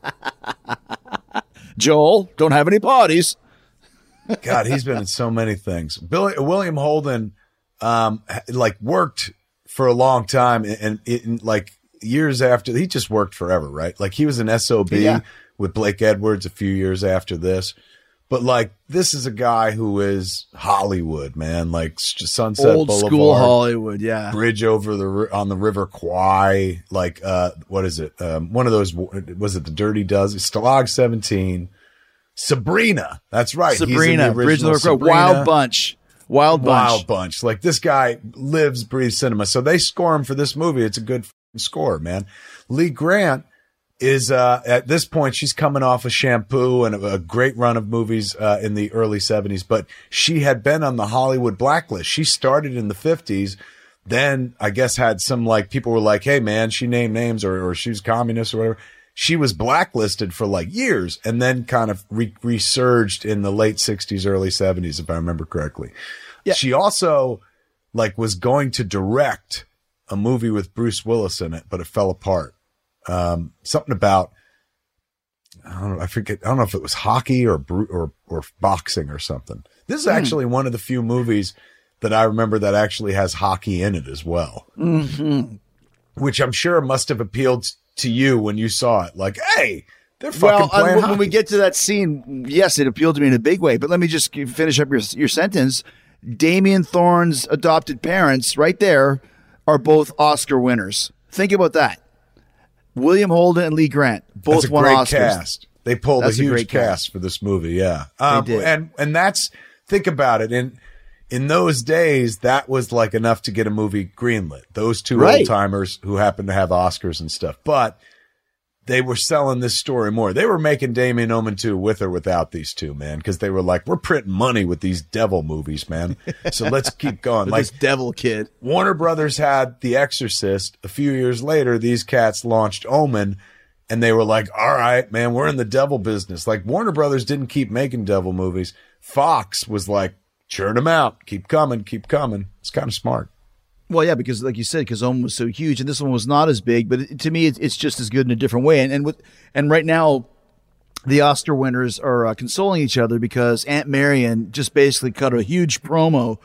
Speaker 4: Joel, don't have any parties.
Speaker 5: God, he's been in so many things. Billy, William Holden, um, like worked for a long time, and, and it, like years after, he just worked forever, right? Like he was an S O B
Speaker 4: Yeah.
Speaker 5: with Blake Edwards a few years after this. But like, this is a guy who is Hollywood, man. Like S- Sunset
Speaker 4: Old
Speaker 5: Boulevard,
Speaker 4: school Hollywood, yeah.
Speaker 5: Bridge over the ri- on the River Kwai. Like, uh, what is it? Um, one of those. Was it the Dirty Dozen? Stalag seventeen. Sabrina. That's right. He's in the
Speaker 4: Sabrina, Bridge of
Speaker 5: original
Speaker 4: the Crow,
Speaker 5: Sabrina.
Speaker 4: Wild Bunch. Wild Bunch.
Speaker 5: Wild Bunch. Like this guy lives, breathes cinema. So they score him for this movie. It's a good f***ing score, man. Lee Grant is, uh, at this point, she's coming off of Shampoo and a, a great run of movies, uh, in the early seventies, but she had been on the Hollywood blacklist. She started in the fifties. Then I guess had some like people were like, hey man, she named names or, or she was communist or whatever. She was blacklisted for like years and then kind of re- resurged in the late sixties, early seventies, if I remember correctly.
Speaker 4: Yeah.
Speaker 5: She also like was going to direct a movie with Bruce Willis in it, but it fell apart. Um, something about, I don't know, I forget, I don't know if it was hockey or, bru- or, or boxing or something. This is actually one of the few movies that I remember that actually has hockey in it as well, mm-hmm. which I'm sure must have appealed to you when you saw it. Like, hey, they're fucking
Speaker 4: Well, uh,
Speaker 5: playing
Speaker 4: when,
Speaker 5: hockey.
Speaker 4: when we get to that scene, yes, it appealed to me in a big way. But let me just finish up your your sentence. Damien Thorne's adopted parents, right there, are both Oscar winners. Think about that. William Holden and Lee Grant both
Speaker 5: That's a
Speaker 4: won
Speaker 5: great
Speaker 4: Oscars.
Speaker 5: cast. They pulled
Speaker 4: That's
Speaker 5: a
Speaker 4: a
Speaker 5: huge
Speaker 4: great
Speaker 5: cast.
Speaker 4: cast.
Speaker 5: for this movie. Yeah. Um,
Speaker 4: did.
Speaker 5: And, and that's, think about it. In, in those days, that was like enough to get a movie greenlit. Those two
Speaker 4: Right.
Speaker 5: old timers who happened to have Oscars and stuff, but they were selling this story more. They were making Damien Omen two with or without these two, man. Cause they were like, we're printing money with these devil movies, man. So let's keep going.
Speaker 4: With
Speaker 5: Like
Speaker 4: this devil kid.
Speaker 5: Warner Brothers had The Exorcist. A few years later, these cats launched Omen, and they were like, all right, man, we're in the devil business. Like, Warner Brothers didn't keep making devil movies. Fox was like, churn them out. Keep coming, keep coming. It's kind of smart.
Speaker 4: Well, yeah, because like you said, because Omen was so huge, and this one was not as big. But it, to me, it's, it's just as good in a different way. And and with and right now, the Oscar winners are uh, consoling each other because Aunt Marion just basically cut a huge promo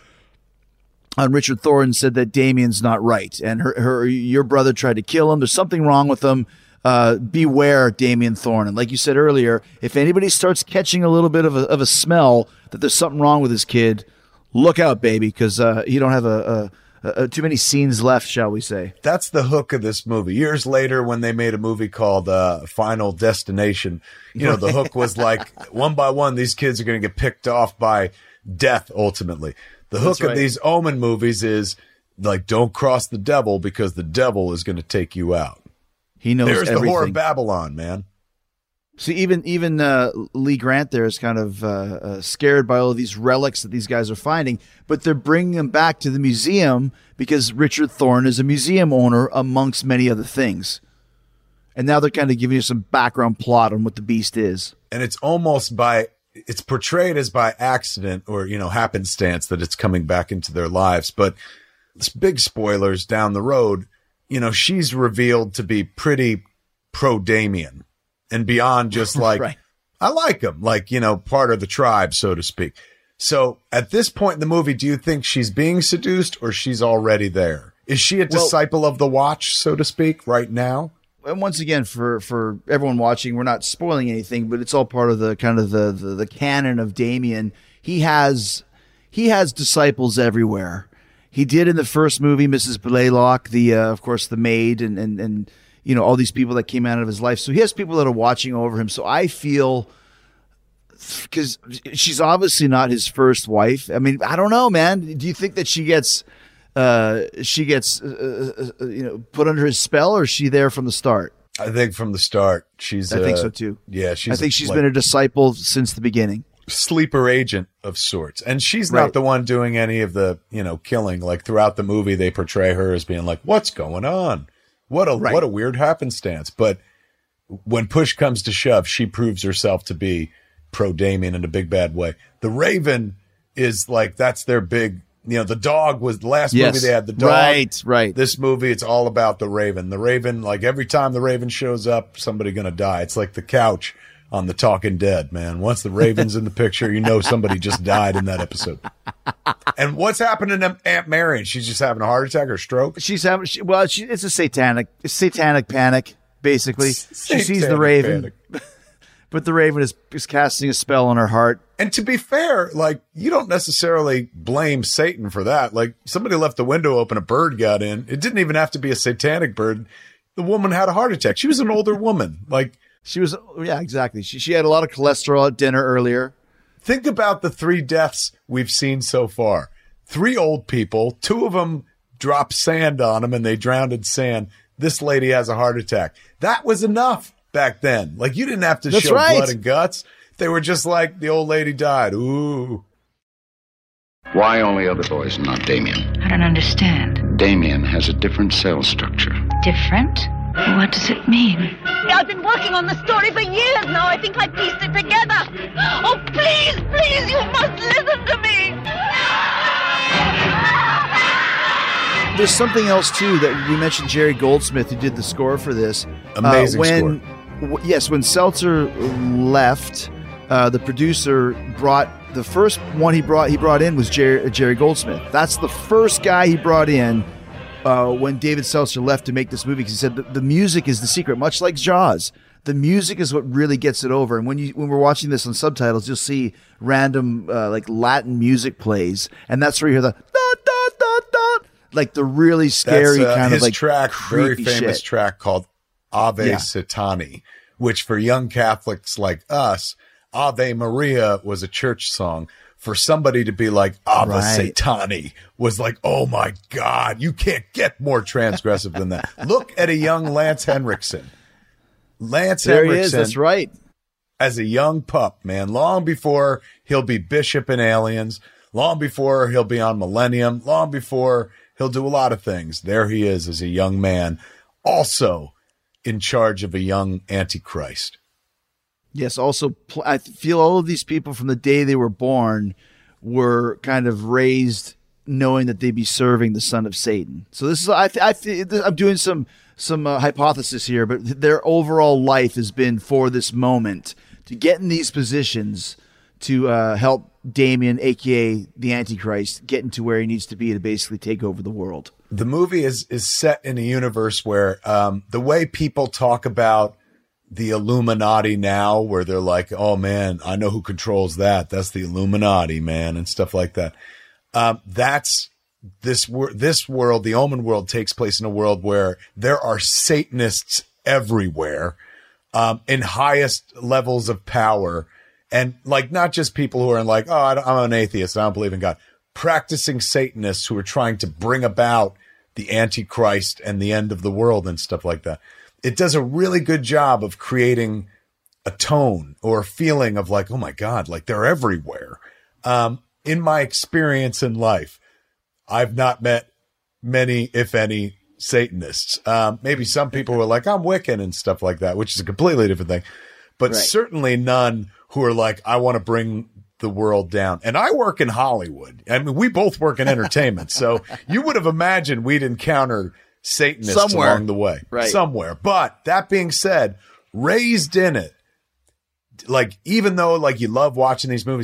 Speaker 4: on Richard Thorne and said that Damien's not right, and her her your brother tried to kill him. There's something wrong with him. Uh, beware, Damien Thorne. And like you said earlier, if anybody starts catching a little bit of a, of a smell that there's something wrong with his kid, look out, baby, because uh, you don't have a, a, a too many scenes left, shall we say?
Speaker 5: That's the hook of this movie. Years later, when they made a movie called uh, Final Destination, you know, the hook was like, one by one, these kids are going to get picked off by death, ultimately. The hook
Speaker 4: That's right.
Speaker 5: of these Omen movies is like, don't cross the devil because the devil is going to take you out.
Speaker 4: He knows
Speaker 5: There's
Speaker 4: everything.
Speaker 5: the Whore of Babylon, man.
Speaker 4: See, even even uh, Lee Grant there is kind of uh, uh, scared by all of these relics that these guys are finding, but they're bringing them back to the museum because Richard Thorne is a museum owner amongst many other things. And now they're kind of giving you some background plot on what the beast is.
Speaker 5: And it's almost by, it's portrayed as by accident or, you know, happenstance that it's coming back into their lives. But it's big spoilers down the road. You know, she's revealed to be pretty pro Damien and beyond just like,
Speaker 4: Right.
Speaker 5: I like him, like, you know, part of the tribe, so to speak. So at this point in the movie, do you think she's being seduced or she's already there? Is she a disciple of the watch, so to speak, right now?
Speaker 4: And once again, for, for everyone watching, we're not spoiling anything, but it's all part of the kind of the, the, the canon of Damien. He has he has disciples everywhere. He did in the first movie, Missus Blaylock, the uh, of course the maid, and and and you know all these people that came out of his life. So he has people that are watching over him. So I feel, because she's obviously not his first wife. I mean, I don't know, man. Do you think that she gets uh, she gets uh, uh, you know put under his spell, or is she there from the start?
Speaker 5: I think from the start she's.
Speaker 4: I think
Speaker 5: uh,
Speaker 4: so too.
Speaker 5: Yeah, she's.
Speaker 4: I think she's
Speaker 5: like,
Speaker 4: been a disciple since the beginning.
Speaker 5: Sleeper agent of sorts, and she's not
Speaker 4: Right.
Speaker 5: the one doing any of the you know killing. Like throughout the movie, they portray her as being like, "What's going on? What a
Speaker 4: Right.
Speaker 5: what a weird happenstance." But when push comes to shove, she proves herself to be pro Damien in a big bad way. The Raven is like that's their big. You know, the dog was the last
Speaker 4: Yes.
Speaker 5: movie they had the dog.
Speaker 4: Right, right.
Speaker 5: This movie, it's all about the Raven. The Raven, like every time the Raven shows up, somebody gonna die. It's like the couch on The Talking Dead, man. Once the Raven's in the picture, you know somebody just died in that episode. And what's happening to Aunt Marion? She's just having a heart attack or stroke?
Speaker 4: She's having she, well, she, it's a satanic, it's satanic panic, basically. She sees the
Speaker 5: Satanic
Speaker 4: Raven,
Speaker 5: panic.
Speaker 4: but the Raven is, is casting a spell on her heart.
Speaker 5: And to be fair, like, you don't necessarily blame Satan for that. Like, somebody left the window open, a bird got in. It didn't even have to be a satanic bird. The woman had a heart attack. She was an older woman. Like,
Speaker 4: She was, yeah, exactly. She she had a lot of cholesterol at dinner earlier.
Speaker 5: think about the three deaths we've seen so far. Three old people, two of them dropped sand on them and they drowned in sand. This lady has a heart attack. That was enough back then. Like, you didn't have to
Speaker 4: That's
Speaker 5: show
Speaker 4: right.
Speaker 5: blood and guts. They were just like, the old lady died. Ooh.
Speaker 8: Why only other boys and not Damien?
Speaker 9: I don't understand.
Speaker 8: Damien has a different cell structure.
Speaker 9: Different? What does it mean?
Speaker 10: I've been working on the story for years now. I think I pieced it together. Oh, please, please, you must listen to me.
Speaker 4: There's something else too that we mentioned. Jerry Goldsmith, who did the score for this,
Speaker 5: Amazing
Speaker 4: uh, when, w- yes, when Seltzer left, uh, the producer brought the first one he brought. He brought in was Jerry, Jerry Goldsmith. That's the first guy he brought in uh, when David Seltzer left to make this movie. Because he said the, the music is the secret, much like Jaws. The music is what really gets it over. And when you when we're watching this on subtitles, you'll see random uh, like Latin music plays, and that's where you hear the da da da da, like the really scary
Speaker 5: That's, uh,
Speaker 4: kind
Speaker 5: his
Speaker 4: of like
Speaker 5: track, very
Speaker 4: creepy
Speaker 5: famous
Speaker 4: shit.
Speaker 5: track called Ave
Speaker 4: Yeah.
Speaker 5: Satani, which for young Catholics like us, Ave Maria was a church song. For somebody to be like Ave
Speaker 4: Right.
Speaker 5: Satani was like, oh my God, you can't get more transgressive than that. Look at a young Lance Henriksen. Lance
Speaker 4: There he
Speaker 5: Henriksen
Speaker 4: is. That's right.
Speaker 5: as a young pup, man, long before he'll be Bishop in Aliens, long before he'll be on Millennium, long before he'll do a lot of things. There he is as a young man, also in charge of a young Antichrist.
Speaker 4: Yes. Also, pl- I feel all of these people from the day they were born were kind of raised knowing that they'd be serving the son of Satan. So this is I th- I th- I'm doing some some uh, hypothesis here, but th- their overall life has been for this moment to get in these positions to uh, help Damien, aka the Antichrist, get into where he needs to be to basically take over the world.
Speaker 5: The movie is is set in a universe where um, the way people talk about the Illuminati now, where they're like, oh man, I know who controls that. That's the Illuminati, man, and stuff like that. Um, that's this wor- this world, the Omen world, takes place in a world where there are Satanists everywhere, um, in highest levels of power. And like, not just people who are like, oh, I don't, I'm an atheist, I don't believe in God. Practicing Satanists who are trying to bring about the Antichrist and the end of the world and stuff like that. It does a really good job of creating a tone or a feeling of like, oh my God, like they're everywhere. Um, in my experience in life, I've not met many, if any, Satanists. Um, maybe some people who are like, I'm Wiccan and stuff like that, which is a completely different thing. But
Speaker 4: Right.
Speaker 5: certainly none who are like, I want to bring the world down. And I work in Hollywood. I mean, we both work in entertainment. So you would have imagined we'd encounter Satanists
Speaker 4: Somewhere.
Speaker 5: along the way.
Speaker 4: Right.
Speaker 5: Somewhere. But that being said, raised in it, like, even though like you love watching these movies,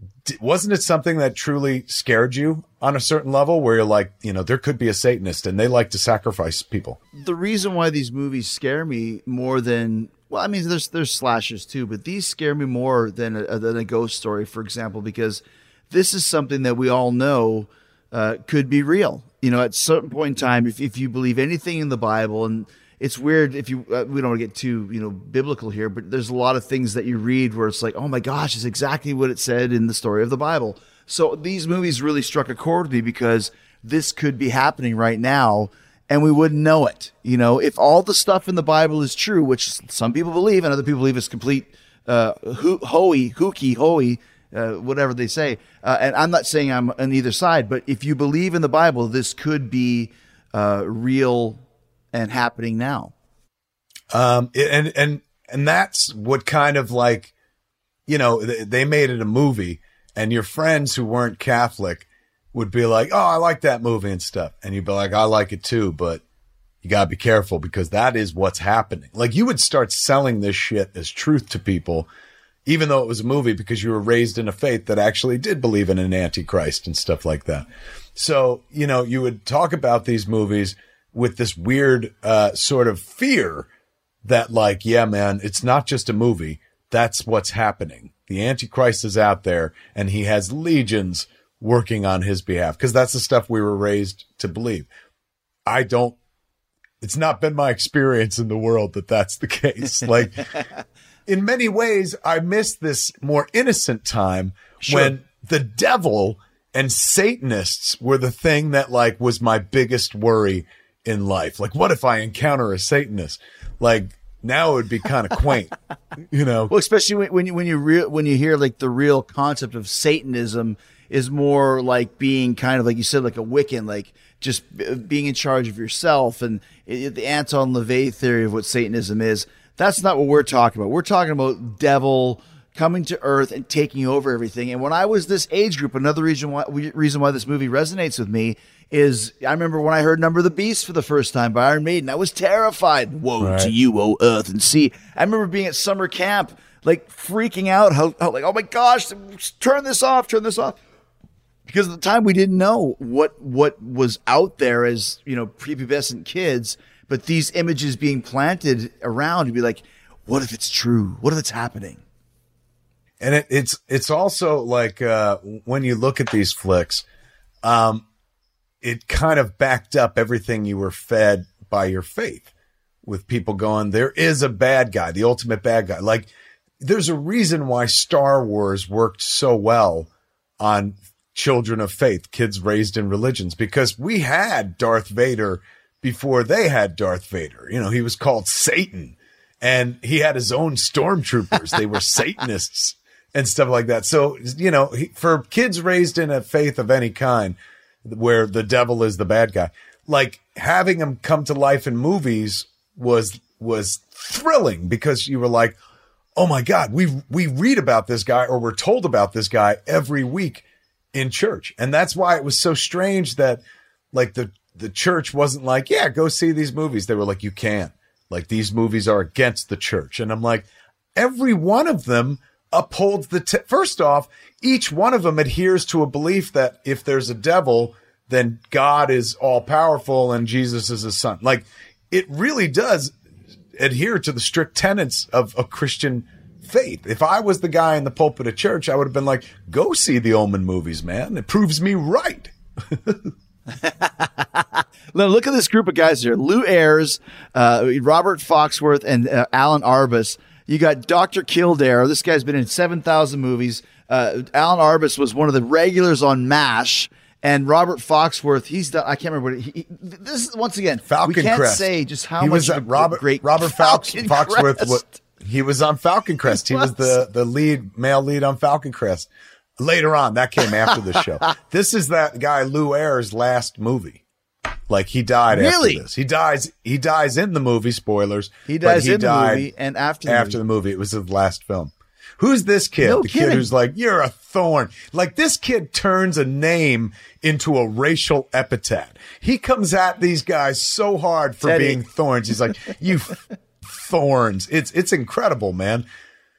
Speaker 5: d- wasn't it something that truly scared you on a certain level where you're like, you know, there could be a Satanist and they like to sacrifice people?
Speaker 4: The reason why these movies scare me more than, well, I mean, there's there's slashers too, but these scare me more than a, than a ghost story, for example, because this is something that we all know uh, could be real. You know, at a certain point in time, if, if you believe anything in the Bible, and it's weird if you, uh, we don't want to get too, you know, biblical here, but there's a lot of things that you read where it's like, oh my gosh, it's exactly what it said in the story of the Bible. So these movies really struck a chord with me because this could be happening right now and we wouldn't know it. You know, if all the stuff in the Bible is true, which some people believe and other people believe is complete uh, ho- hoey, hooky, hoey, uh, whatever they say. Uh, and I'm not saying I'm on either side, but if you believe in the Bible, this could be uh, real and happening now.
Speaker 5: Um, and, and, and that's what kind of like, you know, they made it a movie and your friends who weren't Catholic would be like, oh, I like that movie and stuff. And you'd be like, I like it too, but you gotta be careful because that is what's happening. Like you would start selling this shit as truth to people, even though it was a movie because you were raised in a faith that actually did believe in an antichrist and stuff like that. So, you know, you would talk about these movies with this weird uh, sort of fear that like, yeah, man, it's not just a movie. That's what's happening. The Antichrist is out there and he has legions working on his behalf because that's the stuff we were raised to believe. I don't, it's not been my experience in the world that that's the case. Like in many ways, I miss this more innocent time sure. when the devil and Satanists were the thing that like was my biggest worry in life. Like, what if I encounter a Satanist? Like, now it would be kind of quaint, you know?
Speaker 4: Well, especially when, when you, when you re- when you hear like the real concept of Satanism is more like being kind of like you said, like a Wiccan, like just b- being in charge of yourself and it, the Anton LaVey theory of what Satanism is. That's not what we're talking about. We're talking about devil coming to earth and taking over everything. And when I was this age group, another reason why reason why this movie resonates with me is I remember when I heard Number of the Beast for the first time by Iron Maiden, I was terrified. Woe right. to you, O earth and sea. I remember being at summer camp, like freaking out, how, how like, oh my gosh, turn this off, turn this off. Because at the time we didn't know what what was out there as, you know, prepubescent kids, but these images being planted around, you'd be like, what if it's true? What if it's happening?
Speaker 5: And it, it's it's also like uh, when you look at these flicks, um, it kind of backed up everything you were fed by your faith with people going, there is a bad guy, the ultimate bad guy. Like there's a reason why Star Wars worked so well on children of faith, kids raised in religions, because we had Darth Vader before they had Darth Vader. You know, he was called Satan and he had his own stormtroopers. They were Satanists and stuff like that. So, you know, he, for kids raised in a faith of any kind, where the devil is the bad guy, like having him come to life in movies was, was thrilling because you were like, oh my God, we, we read about this guy or we're told about this guy every week in church. And that's why it was so strange that like the, the church wasn't like, yeah, go see these movies. They were like, you can't, like these movies are against the church. And I'm like, every one of them upholds the, t- first off, each one of them adheres to a belief that if there's a devil, then God is all powerful and Jesus is his son. Like it really does adhere to the strict tenets of a Christian faith. If I was the guy in the pulpit of church, I would have been like, go see the Omen movies, man. It proves me right.
Speaker 4: Look at this group of guys here. Lou Ayres, uh, Robert Foxworth, and uh, Alan Arbus. You got Doctor Kildare. This guy's been in seven thousand movies. Uh, Alan Arbus was one of the regulars on MASH. And Robert Foxworth, he's done, I can't remember what he, he this is once again,
Speaker 5: Falcon
Speaker 4: we can't
Speaker 5: Crest.
Speaker 4: say just how
Speaker 5: he
Speaker 4: much
Speaker 5: was,
Speaker 4: of
Speaker 5: uh,
Speaker 4: a
Speaker 5: Robert,
Speaker 4: great
Speaker 5: Robert
Speaker 4: Falcon
Speaker 5: Foxworth.
Speaker 4: Crest.
Speaker 5: What, he was on Falcon Crest. He, he was. was the, the lead, male lead on Falcon Crest. Later on, that came after the show. This is that guy Lou Ayres' last movie. Like he died
Speaker 4: really?
Speaker 5: after this. He dies. He dies in the movie. Spoilers.
Speaker 4: He dies
Speaker 5: he
Speaker 4: in the movie and after the
Speaker 5: after
Speaker 4: movie.
Speaker 5: the movie. It was his last film. Who's this kid?
Speaker 4: No
Speaker 5: the
Speaker 4: kidding.
Speaker 5: kid who's like, you're a thorn. Like this kid turns a name into a racial epithet. He comes at these guys so hard for
Speaker 4: Teddy.
Speaker 5: being thorns. He's like, you f- thorns. It's, it's incredible, man.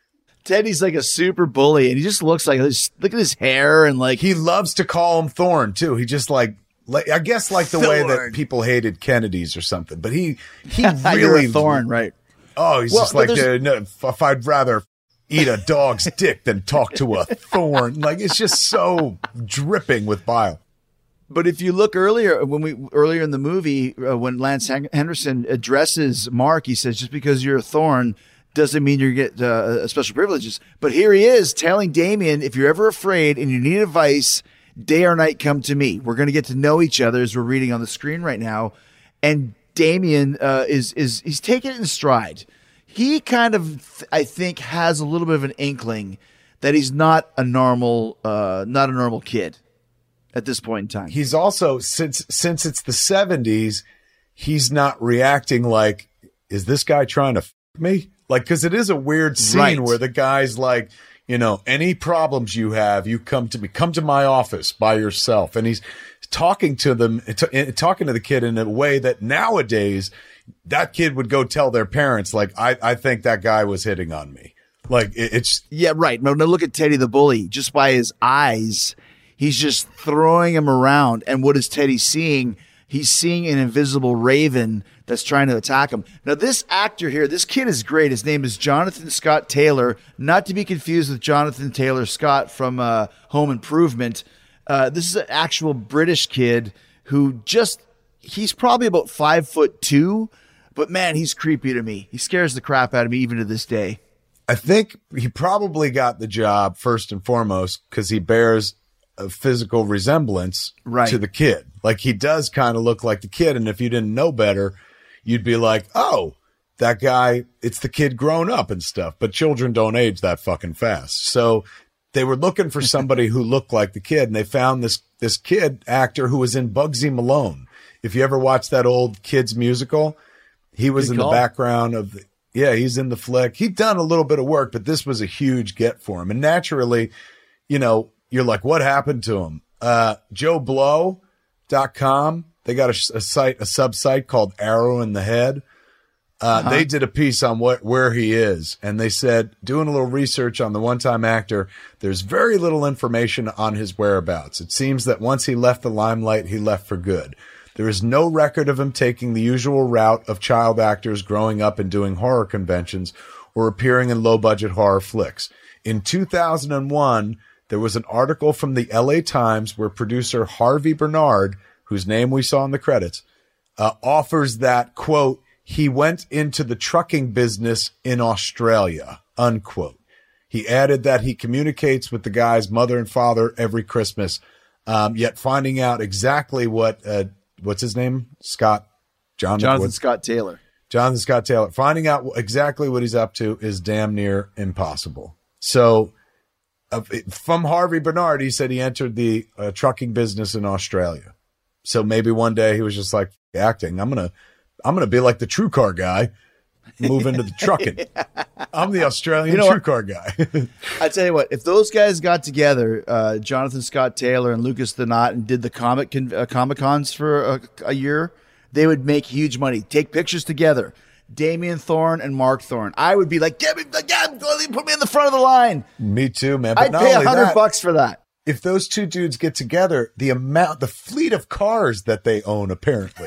Speaker 4: Teddy's like a super bully, and he just looks like this. Look at his hair, and like
Speaker 5: he loves to call him Thorn too. He just like, like I guess like the way that
Speaker 4: Thorn.
Speaker 5: people hated Kennedys or something. But he he
Speaker 4: You're
Speaker 5: really
Speaker 4: a Thorn, right?
Speaker 5: Oh, he's
Speaker 4: Well,
Speaker 5: just
Speaker 4: but
Speaker 5: like,
Speaker 4: there's-
Speaker 5: uh, no, if if I'd rather eat a dog's dick than talk to a thorn. Like it's just so dripping with bile.
Speaker 4: But if you look earlier, when we earlier in the movie, uh, when Lance Hen- Henderson addresses Mark, he says, "Just because you're a thorn doesn't mean you get uh, special privileges." But here he is telling Damien, "If you're ever afraid and you need advice, day or night, come to me. We're going to get to know each other," as we're reading on the screen right now. And Damien uh, is is he's taking it in stride. He kind of, I think, has a little bit of an inkling that he's not a normal, uh, not a normal kid at this point in time.
Speaker 5: He's also, since since it's the seventies, he's not reacting like, is this guy trying to f me? Like, because it is a weird scene
Speaker 4: Right.
Speaker 5: where the guy's like, you know, any problems you have, you come to me, come to my office by yourself. And he's talking to them, t- talking to the kid in a way that nowadays that kid would go tell their parents, like, I, I think that guy was hitting on me. Like, it, it's,
Speaker 4: Yeah, right. No, no, look at Teddy the bully. Just by his eyes, he's just throwing him around. And what is Teddy seeing? He's seeing an invisible raven that's trying to attack him. Now, this actor here, this kid is great. His name is Jonathan Scott Taylor, not to be confused with Jonathan Taylor Scott from uh, Home Improvement. Uh, this is an actual British kid who just, he's probably about five foot two, but man, he's creepy to me. He scares the crap out of me even to this day.
Speaker 5: I think he probably got the job first and foremost because he bears a physical resemblance
Speaker 4: Right.
Speaker 5: to the kid. Like he does kind of look like the kid. And if you didn't know better, you'd be like, oh, that guy, it's the kid grown up and stuff. But children don't age that fucking fast. So they were looking for somebody who looked like the kid. And they found this, this kid actor who was in Bugsy Malone. If you ever watched that old kids musical, he was
Speaker 4: Good
Speaker 5: in
Speaker 4: call.
Speaker 5: the background of the, yeah, he's in the flick. He'd done a little bit of work, but this was a huge get for him. And naturally, you know, you're like, what happened to him? Uh, Joe Blow dot com. They got a, a site, a sub site called Arrow in the Head. Uh,
Speaker 4: Uh-huh.
Speaker 5: They did a piece on what, where he is. And they said, doing a little research on the one-time actor, there's very little information on his whereabouts. It seems that once he left the limelight, he left for good. There is no record of him taking the usual route of child actors growing up and doing horror conventions or appearing in low-budget horror flicks. In two thousand one, there was an article from the L A Times where producer Harvey Bernard, whose name we saw in the credits, uh, offers that, quote, he went into the trucking business in Australia, unquote. He added that he communicates with the guy's mother and father every Christmas, um, yet finding out exactly what, uh, what's his name? Scott, Jonathan,
Speaker 4: Jonathan
Speaker 5: what-
Speaker 4: Scott Taylor.
Speaker 5: Jonathan Scott Taylor. Finding out exactly what he's up to is damn near impossible. So, uh, from Harvey Bernard, he said he entered the uh, trucking business in Australia. So maybe one day he was just like, acting, I'm gonna, I'm gonna be like the True Car guy, move into the trucking. I'm the Australian
Speaker 4: You know
Speaker 5: True
Speaker 4: what?
Speaker 5: Car guy.
Speaker 4: I tell you what, if those guys got together, uh, Jonathan Scott Taylor and Lucas the Knot, and did the comic con- uh, Comic Cons for a, a year, they would make huge money. Take pictures together, Damien Thorne and Mark Thorne. I would be like, get me, get, put me in the front of the line.
Speaker 5: Me too, man. But
Speaker 4: I'd
Speaker 5: not
Speaker 4: pay a
Speaker 5: only
Speaker 4: hundred
Speaker 5: that,
Speaker 4: bucks for that.
Speaker 5: if those two dudes get together, the amount, the fleet of cars that they own, apparently.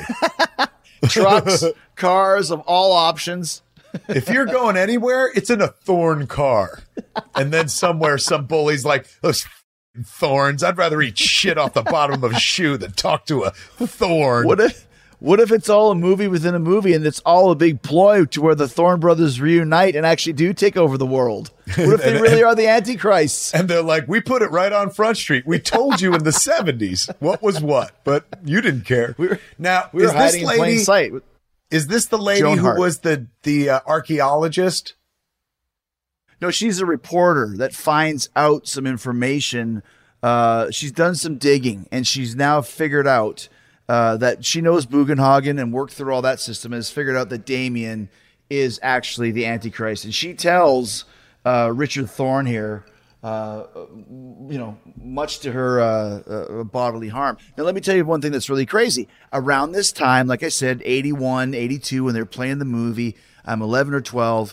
Speaker 4: Trucks, cars of all options.
Speaker 5: If you're going anywhere, it's in a Thorn car. And then somewhere, some bully's like, those f***ing thorns. I'd rather eat shit off the bottom of a shoe than talk to a thorn.
Speaker 4: What if, what if it's all a movie within a movie, and it's all a big ploy to where the Thorne brothers reunite and actually do take over the world? What if they
Speaker 5: And-
Speaker 4: really
Speaker 5: and-
Speaker 4: are the Antichrists?
Speaker 5: And they're like, we put it right on Front Street. We told you in the seventies what was what, but you didn't care.
Speaker 4: We were,
Speaker 5: now,
Speaker 4: we were
Speaker 5: is this
Speaker 4: hiding in plain
Speaker 5: lady,
Speaker 4: sight.
Speaker 5: is this the lady
Speaker 4: Joan
Speaker 5: who
Speaker 4: Hart.
Speaker 5: was the, the uh, archaeologist?
Speaker 4: No, she's a reporter that finds out some information. Uh, she's done some digging, and she's now figured out uh, that she knows Bugenhagen and worked through all that system, and has figured out that Damien is actually the Antichrist. And she tells uh, Richard Thorne here, uh, you know, much to her uh, uh, bodily harm. Now, let me tell you one thing that's really crazy. Around this time, like I said, eighty-one, eighty-two, when they're playing the movie, I'm eleven or twelve.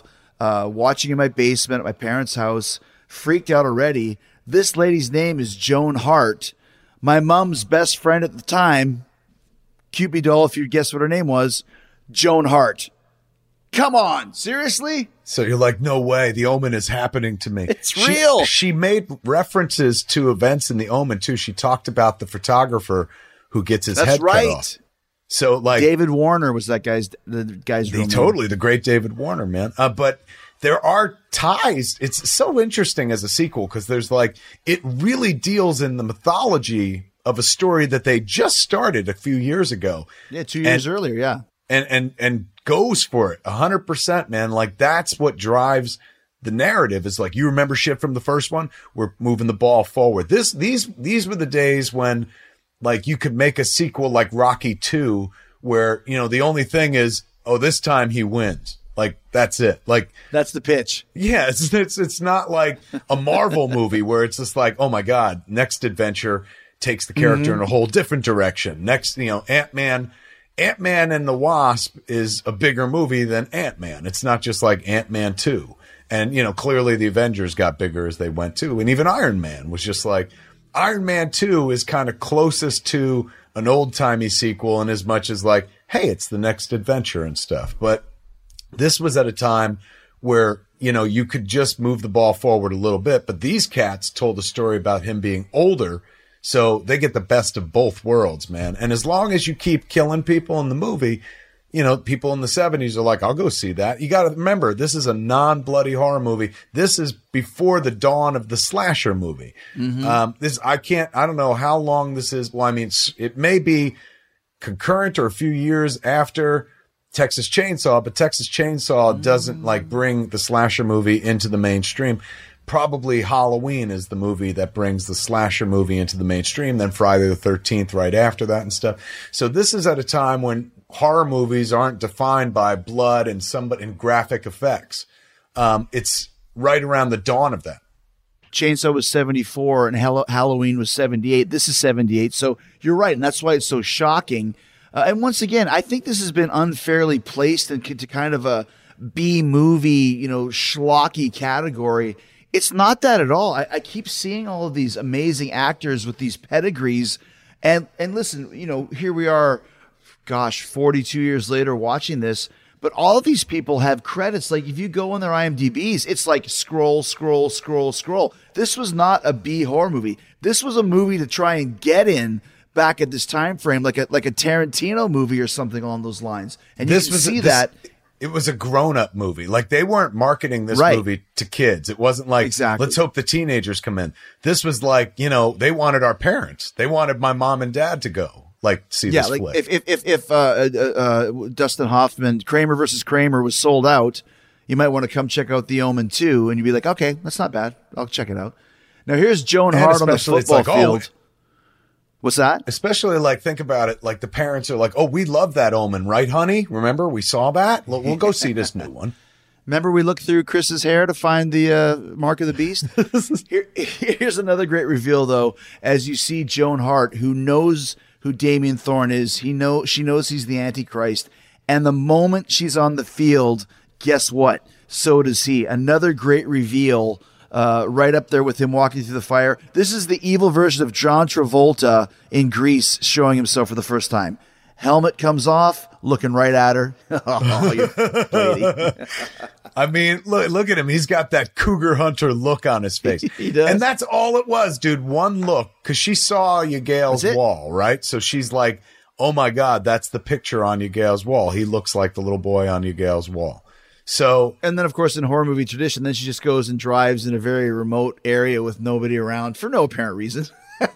Speaker 4: uh, watching in my basement at my parents' house, freaked out already. This lady's name is Joan Hart. My mom's best friend at the time, Cupid doll, if you guess what her name was, Joan Hart. Come on, seriously?
Speaker 5: So you're like, no way, The Omen is happening to me.
Speaker 4: It's
Speaker 5: she,
Speaker 4: real.
Speaker 5: She made references to events in The Omen too. She talked about the photographer who gets his
Speaker 4: That's
Speaker 5: head
Speaker 4: right.
Speaker 5: cut off. So like
Speaker 4: David Warner was that guy's the guy's
Speaker 5: the,
Speaker 4: real name.
Speaker 5: totally the great David Warner, man. Uh, but there are ties. It's so interesting as a sequel because there's like it really deals in the mythology of a story that they just started a few years ago.
Speaker 4: Yeah, two years
Speaker 5: and,
Speaker 4: earlier. Yeah,
Speaker 5: and and and goes for it a hundred percent, man. Like that's what drives the narrative. Is like you remember shit from the first one. We're moving the ball forward. This these these were the days when like you could make a sequel like Rocky two, where you know the only thing is oh this time he wins. Like that's it. Like
Speaker 4: that's the pitch.
Speaker 5: Yeah, it's it's it's not like a Marvel movie where it's just like oh my god, next adventure takes the character mm-hmm. in a whole different direction. Next, you know, Ant-Man, Ant-Man and the Wasp is a bigger movie than Ant-Man. It's not just like Ant-Man two. And, you know, clearly the Avengers got bigger as they went too. And even Iron Man was just like, Iron Man two is kind of closest to an old-timey sequel in as much as like, hey, it's the next adventure and stuff. But this was at a time where, you know, you could just move the ball forward a little bit. But these cats told a story about him being older. So they get the best of both worlds, man. And as long as you keep killing people in the movie, you know, people in the seventies are like, I'll go see that. You got to remember, this is a non-bloody horror movie. This is before the dawn of the slasher movie. Mm-hmm. Um, this, I can't, I don't know how long this is. Well, I mean, it may be concurrent or a few years after Texas Chainsaw, but Texas Chainsaw mm-hmm. doesn't like bring the slasher movie into the mainstream. Probably Halloween is the movie that brings the slasher movie into the mainstream, then Friday the thirteenth right after that and stuff. So this is at a time when horror movies aren't defined by blood and somebody and graphic effects. Um, it's right around the dawn of that.
Speaker 4: Chainsaw was seventy-four and Hall- Halloween was seventy-eight. This is seventy-eight. So you're right. And that's why it's so shocking. Uh, and once again, I think this has been unfairly placed into kind of a B movie, you know, schlocky category. It's not that at all. I, I keep seeing all of these amazing actors with these pedigrees. And and listen, you know, here we are, gosh, forty-two years later watching this. But all of these people have credits. Like if you go on their I M D Bs, it's like scroll, scroll, scroll, scroll. This was not a B horror movie. This was a movie to try and get in back at this time frame, like a like a Tarantino movie or something along those lines. And you
Speaker 5: this
Speaker 4: can
Speaker 5: was
Speaker 4: see
Speaker 5: this,
Speaker 4: that.
Speaker 5: It was a grown-up movie. Like they weren't marketing this
Speaker 4: right.
Speaker 5: movie to kids. It wasn't like,
Speaker 4: exactly.
Speaker 5: let's hope the teenagers come in. This was like, you know, they wanted our parents. They wanted my mom and dad to go, like, see
Speaker 4: yeah,
Speaker 5: this
Speaker 4: like
Speaker 5: flick.
Speaker 4: If if if, if uh, uh, uh, Dustin Hoffman, Kramer versus Kramer was sold out, you might want to come check out The Omen two, and you'd be like, okay, that's not bad. I'll check it out. Now here's Joan Hart on the football
Speaker 5: like,
Speaker 4: field.
Speaker 5: Oh,
Speaker 4: what's that?
Speaker 5: Especially like, think about it. Like the parents are like, oh, we love that Omen, right, honey? Remember we saw that? We'll, we'll go see this new one.
Speaker 4: Remember we looked through Chris's hair to find the uh, mark of the beast? Here, here's another great reveal, though. As you see Joan Hart, who knows who Damien Thorne is, he know she knows he's the Antichrist. And the moment she's on the field, guess what? So does he. Another great reveal. Uh, right up there with him walking through the fire. This is the evil version of John Travolta in Grease showing himself for the first time. Helmet comes off, looking right at her. Oh, you lady.
Speaker 5: I mean, look, look at him. He's got that cougar hunter look on his face.
Speaker 4: He does.
Speaker 5: And that's all it was, dude. One look. Because she saw Yagael's wall, right? So she's like, oh my God, that's the picture on Yagael's wall. He looks like the little boy on Yagael's wall. So,
Speaker 4: and then of course in horror movie tradition, then she just goes and drives in a very remote area with nobody around for no apparent reason.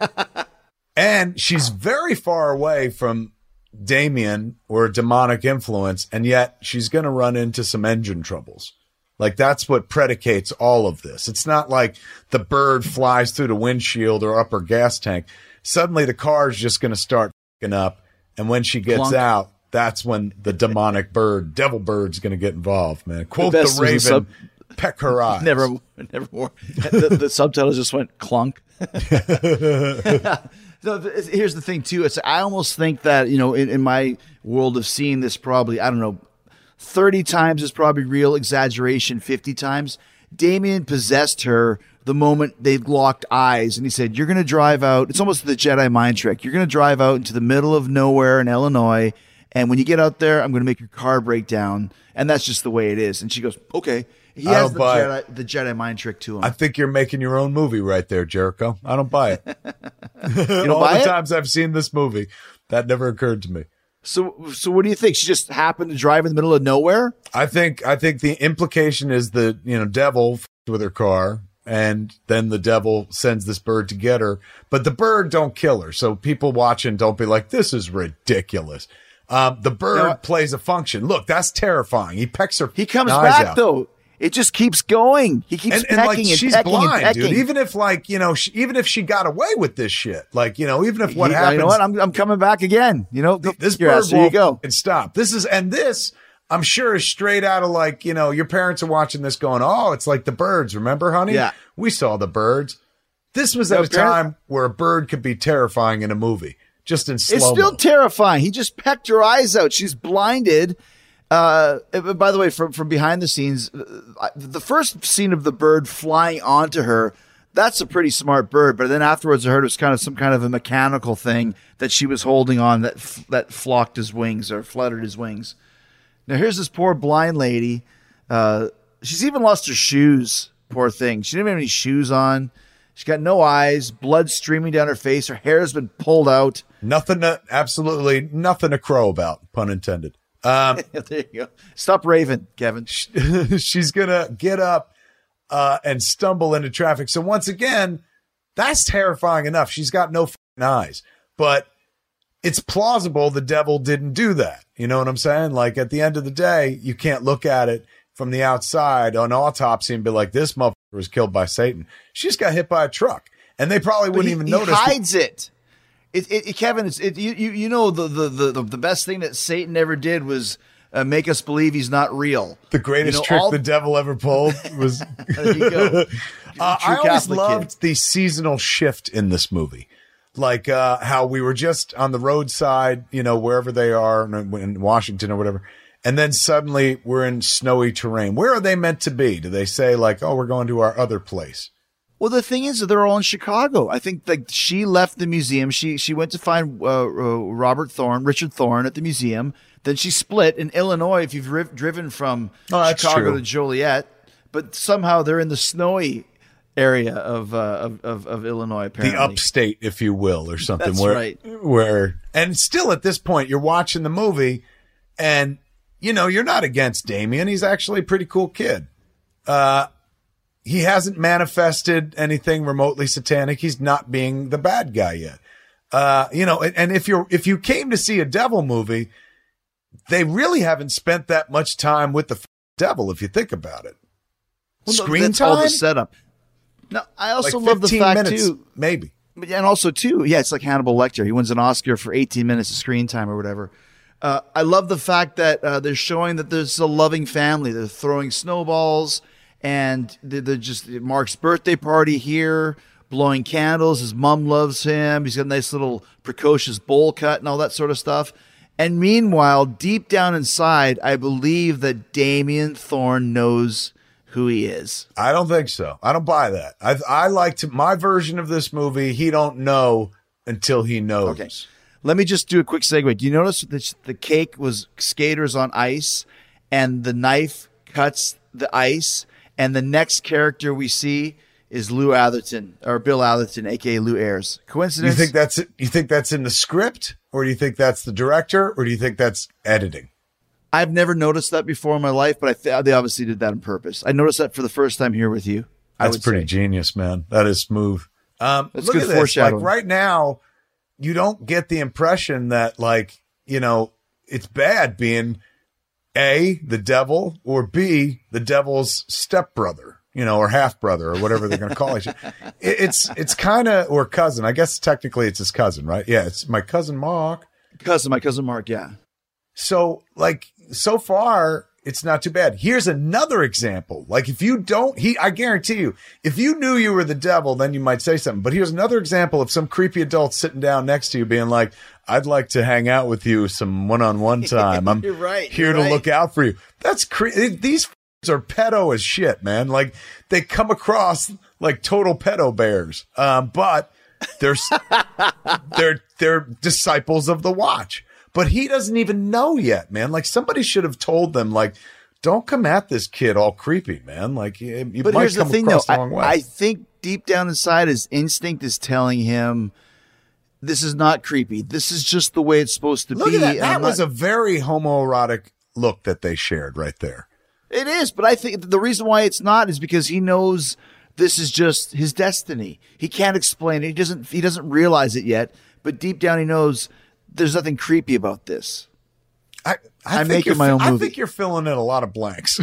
Speaker 5: And she's very far away from Damien or demonic influence, and yet she's going to run into some engine troubles. Like that's what predicates all of this. It's not like the bird flies through the windshield or up her gas tank. Suddenly the car is just going to start f***ing up, and when she gets
Speaker 4: Clunk.
Speaker 5: out, that's when the demonic bird, devil bird's going to get involved, man. Quote
Speaker 4: the,
Speaker 5: the raven,
Speaker 4: sub-
Speaker 5: peck her eyes.
Speaker 4: Never, never more. the, the subtitle just went clunk. So here's the thing too. It's I almost think that, you know, in, in my world of seeing this probably, I don't know, thirty times is probably real, exaggeration fifty times. Damien possessed her the moment they locked eyes, and he said, you're going to drive out. It's almost the Jedi mind trick. You're going to drive out into the middle of nowhere in Illinois, and when you get out there, I'm going to make your car break down, and that's just the way it is. And she goes, okay. He
Speaker 5: I
Speaker 4: has
Speaker 5: don't
Speaker 4: the
Speaker 5: buy
Speaker 4: Jedi, the Jedi mind trick to him.
Speaker 5: I think you're making your own movie right there, Jericho. I don't buy it.
Speaker 4: You don't
Speaker 5: All
Speaker 4: buy
Speaker 5: the
Speaker 4: it?
Speaker 5: times I've seen this movie, that never occurred to me.
Speaker 4: So, so what do you think? She just happened to drive in the middle of nowhere?
Speaker 5: I think I think the implication is the you know devil f***ed with her car, and then the devil sends this bird to get her. But the bird don't kill her, so people watching don't be like, "This is ridiculous." Um, the bird
Speaker 4: Now,
Speaker 5: plays a function. Look, that's terrifying. He pecks her.
Speaker 4: He comes
Speaker 5: eyes
Speaker 4: back
Speaker 5: out.
Speaker 4: though. It just keeps going. He keeps
Speaker 5: And,
Speaker 4: pecking
Speaker 5: and like
Speaker 4: and
Speaker 5: she's
Speaker 4: pecking
Speaker 5: blind,
Speaker 4: and pecking.
Speaker 5: dude. Even if like you know, she, even if she got away with this shit, like you know, even if what
Speaker 4: He-
Speaker 5: happens,
Speaker 4: You know what? I'm I'm coming back again. You know, go-
Speaker 5: this
Speaker 4: your
Speaker 5: bird
Speaker 4: ass, there you
Speaker 5: won't
Speaker 4: go.
Speaker 5: and stop. This is and this I'm sure is straight out of like you know your parents are watching this going, oh, it's like The Birds. Remember, honey?
Speaker 4: Yeah.
Speaker 5: we saw The Birds. This was at
Speaker 4: No,
Speaker 5: a
Speaker 4: parent-
Speaker 5: time where a bird could be terrifying in a movie, just in slow.
Speaker 4: It's still terrifying. He just pecked her eyes out. She's blinded. Uh, by the way, from from behind the scenes, uh, the first scene of the bird flying onto her, that's a pretty smart bird. But then afterwards, I heard it was kind of some kind of a mechanical thing that she was holding on that f- that flocked his wings or fluttered his wings. Now here's this poor blind lady. Uh, she's even lost her shoes. Poor thing. She didn't have any shoes on. She's got no eyes, blood streaming down her face. Her hair has been pulled out.
Speaker 5: nothing, to, absolutely nothing to crow about. Pun intended. Um,
Speaker 4: There you go. Stop raving, Kevin.
Speaker 5: she's gonna get up uh, and stumble into traffic. So once again, that's terrifying enough. She's got no f***ing eyes, but it's plausible the devil didn't do that. You know what I'm saying? Like at the end of the day, you can't look at it from the outside on autopsy and be like, this motherfucker was killed by Satan. She just got hit by a truck, and they probably
Speaker 4: But
Speaker 5: wouldn't
Speaker 4: he,
Speaker 5: even
Speaker 4: he
Speaker 5: notice.
Speaker 4: hides it. It, it, it. Kevin, it's, it, you, you you know the, the, the, the best thing that Satan ever did was uh, make us believe he's not real.
Speaker 5: The greatest
Speaker 4: You know,
Speaker 5: trick
Speaker 4: all-
Speaker 5: the devil ever pulled was.
Speaker 4: There you go.
Speaker 5: Uh, I
Speaker 4: True
Speaker 5: always
Speaker 4: Catholic
Speaker 5: loved
Speaker 4: kid.
Speaker 5: the seasonal shift in this movie. Like uh, how we were just on the roadside, you know, wherever they are in, in Washington or whatever. And then suddenly we're in snowy terrain. Where are they meant to be? Do they say like, oh, we're going to our other place?
Speaker 4: Well, the thing is that they're all in Chicago. I think like she left the museum. She she went to find uh, uh, Robert Thorne, Richard Thorne at the museum. Then she split in Illinois. If you've ri- driven from
Speaker 5: Oh, that's
Speaker 4: Chicago
Speaker 5: true.
Speaker 4: to Joliet, but somehow they're in the snowy area of uh, of, of of Illinois. Apparently,
Speaker 5: The upstate, if you will, or something.
Speaker 4: That's
Speaker 5: where,
Speaker 4: right.
Speaker 5: Where and still at this point, you're watching the movie, and you know you're not against Damien. He's actually a pretty cool kid. Uh, he hasn't manifested anything remotely satanic. He's not being the bad guy yet. Uh, you know, and, and if you're if you came to see a devil movie, they really haven't spent that much time with the f- devil. If you think about it,
Speaker 4: Well, no,
Speaker 5: screen
Speaker 4: that's
Speaker 5: time,
Speaker 4: all the setup. No, I also
Speaker 5: like
Speaker 4: love the
Speaker 5: fifteen
Speaker 4: fact
Speaker 5: minutes,
Speaker 4: too.
Speaker 5: maybe.
Speaker 4: But- And also, too, yeah, it's like Hannibal Lecter. He wins an Oscar for eighteen minutes of screen time or whatever. Uh, I love the fact that uh, they're showing that there's a loving family. They're throwing snowballs, and they're, they're just Mark's birthday party here, blowing candles. His mom loves him. He's got a nice little precocious bowl cut and all that sort of stuff. And meanwhile, deep down inside, I believe that Damien Thorne knows who he is.
Speaker 5: I don't think so. I don't buy that. I I like to my version of this movie. He don't know until he knows.
Speaker 4: Okay. Let me just do a quick segue. Do you notice that the cake was skaters on ice and the knife cuts the ice, and the next character we see is Lou Atherton or Bill Atherton, aka Lou Ayres.
Speaker 5: You
Speaker 4: Coincidence?
Speaker 5: think that's it? You think that's in the script, or do you think that's the director, or do you think that's editing?
Speaker 4: I've never noticed that before in my life, but I th- they obviously did that on purpose. I noticed that for the first time here with you. I
Speaker 5: That's
Speaker 4: would
Speaker 5: pretty
Speaker 4: say.
Speaker 5: genius, man. That is smooth. Um,
Speaker 4: That's
Speaker 5: look
Speaker 4: good
Speaker 5: at this. Like
Speaker 4: foreshadowing.
Speaker 5: right now, you don't get the impression that like, you know, it's bad being A, the devil, or B, the devil's stepbrother, you know, or half brother or whatever they're going to call each other. It, it's, it's kind of, or cousin. I guess technically it's his cousin, right? Yeah. It's my cousin Mark.
Speaker 4: Cousin, my cousin Mark, yeah.
Speaker 5: So like, so far it's not too bad. Here's another example. Like if you don't, he, I guarantee you, if you knew you were the devil, then you might say something. But here's another example of some creepy adult sitting down next to you being like, I'd like to hang out with you some one-on-one time. I'm
Speaker 4: You're right,
Speaker 5: here
Speaker 4: you're
Speaker 5: to
Speaker 4: right.
Speaker 5: look out for you. That's crazy. These f***s are pedo as shit, man. Like they come across like total pedo bears. Um, but they're, they're, they're disciples of the watch. But he doesn't even know yet, man. Like somebody should have told them, like, don't come at this kid all creepy, man. Like you, you
Speaker 4: But
Speaker 5: might
Speaker 4: here's the
Speaker 5: come
Speaker 4: thing, though.
Speaker 5: across the
Speaker 4: I,
Speaker 5: wrong way.
Speaker 4: I think deep down inside, his instinct is telling him, this is not creepy. This is just the way it's supposed to
Speaker 5: Look
Speaker 4: be.
Speaker 5: at that.
Speaker 4: and
Speaker 5: That
Speaker 4: I'm
Speaker 5: was
Speaker 4: not-
Speaker 5: a very homoerotic look that they shared right there.
Speaker 4: It is, but I think the reason why it's not is because he knows this is just his destiny. He can't explain it. He doesn't. He doesn't realize it yet. But deep down, he knows there's nothing creepy about this.
Speaker 5: I, I
Speaker 4: I'm
Speaker 5: think
Speaker 4: making
Speaker 5: you're
Speaker 4: my
Speaker 5: fi-
Speaker 4: own
Speaker 5: I
Speaker 4: movie.
Speaker 5: think you're filling in a lot of blanks.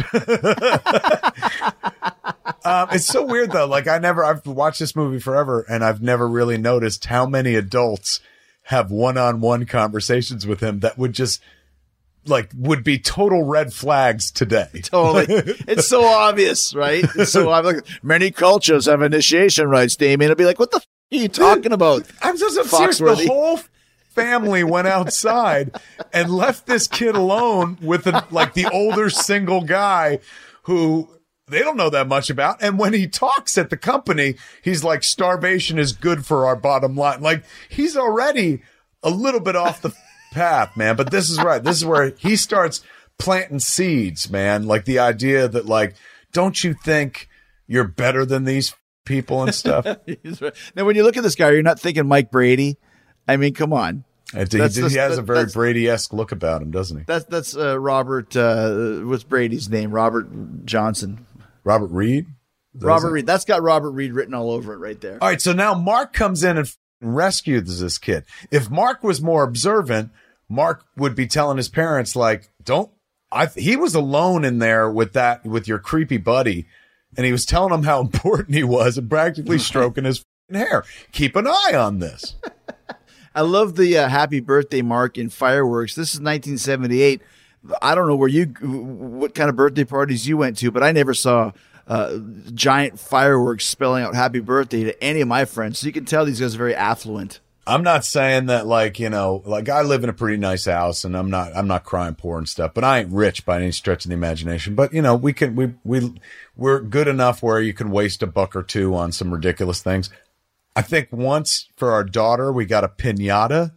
Speaker 5: um, it's so weird though. Like I never, I've watched this movie forever, and I've never really noticed how many adults have one-on-one conversations with him that would just like would be total red flags today.
Speaker 4: Totally, it's so obvious, right? It's so obvious. Many cultures have initiation rites, Damien. It'll be like, what the f- are you talking about?
Speaker 5: I'm just I'm serious. The
Speaker 4: Foxworthy.
Speaker 5: whole family went outside and left this kid alone with a, like the older single guy who they don't know that much about. And when he talks at the company, he's like, starvation is good for our bottom line. Like he's already a little bit off the path, man. But this is right. This is where he starts planting seeds, man. Like the idea that like, don't you think you're better than these people and stuff?
Speaker 4: Now, when you look at this guy, you're not thinking Mike Brady. I mean, come on.
Speaker 5: And he,
Speaker 4: That's-
Speaker 5: he
Speaker 4: that's-
Speaker 5: has a very
Speaker 4: that's-
Speaker 5: Brady-esque look about him, doesn't he?
Speaker 4: That's that's uh, Robert. Uh, what's Brady's name? Robert Johnson.
Speaker 5: Robert Reed? Is that
Speaker 4: Robert
Speaker 5: his
Speaker 4: Reed. That's got Robert Reed written all over it right there.
Speaker 5: All right, so now Mark comes in and f- rescues this kid. If Mark was more observant, Mark would be telling his parents, like, don't, I, he was alone in there with that, with your creepy buddy, and he was telling them how important he was and practically stroking his f***ing hair. Keep an eye on this.
Speaker 4: I love the uh, happy birthday mark in fireworks. This is nineteen seventy-eight. I don't know where you, what kind of birthday parties you went to, but I never saw uh, giant fireworks spelling out happy birthday to any of my friends. So you can tell these guys are very affluent.
Speaker 5: I'm not saying that, like, you know, like I live in a pretty nice house and I'm not, I'm not crying poor and stuff, but I ain't rich by any stretch of the imagination. But, you know, we can, we, we, we're good enough where you can waste a buck or two on some ridiculous things. I think once for our daughter, we got a piñata.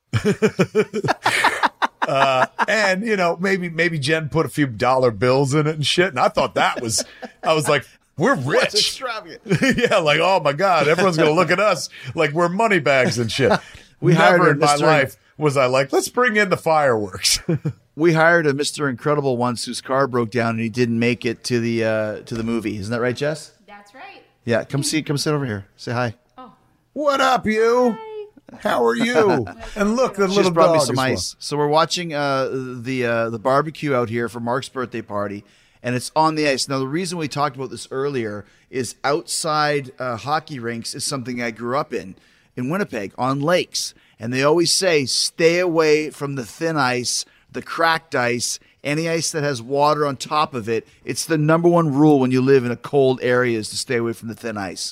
Speaker 5: uh, and, you know, maybe, maybe Jen put a few dollar bills in it and shit. And I thought that was, I was like, we're
Speaker 4: That's
Speaker 5: rich.
Speaker 4: extravagant.
Speaker 5: Yeah, like, oh my God, everyone's going to look at us like we're money bags and shit.
Speaker 4: We hired
Speaker 5: Never
Speaker 4: a
Speaker 5: in my
Speaker 4: Mister
Speaker 5: life was I like, let's bring in the fireworks.
Speaker 4: We hired a Mister Incredible once whose car broke down and he didn't make it to the uh, to the movie. Isn't that right, Jess?
Speaker 11: That's right.
Speaker 4: Yeah, come see, come sit over here. Say hi.
Speaker 5: What up, you? How are you? And look, the
Speaker 4: She
Speaker 5: little
Speaker 4: just brought me
Speaker 5: dog
Speaker 4: some
Speaker 5: as well.
Speaker 4: ice. So we're watching uh, the uh, the barbecue out here for Mark's birthday party, and it's on the ice. Now, the reason we talked about this earlier is outside uh, hockey rinks is something I grew up in, in Winnipeg, on lakes. And they always say, stay away from the thin ice, the cracked ice, any ice that has water on top of it. It's the number one rule when you live in a cold area is to stay away from the thin ice.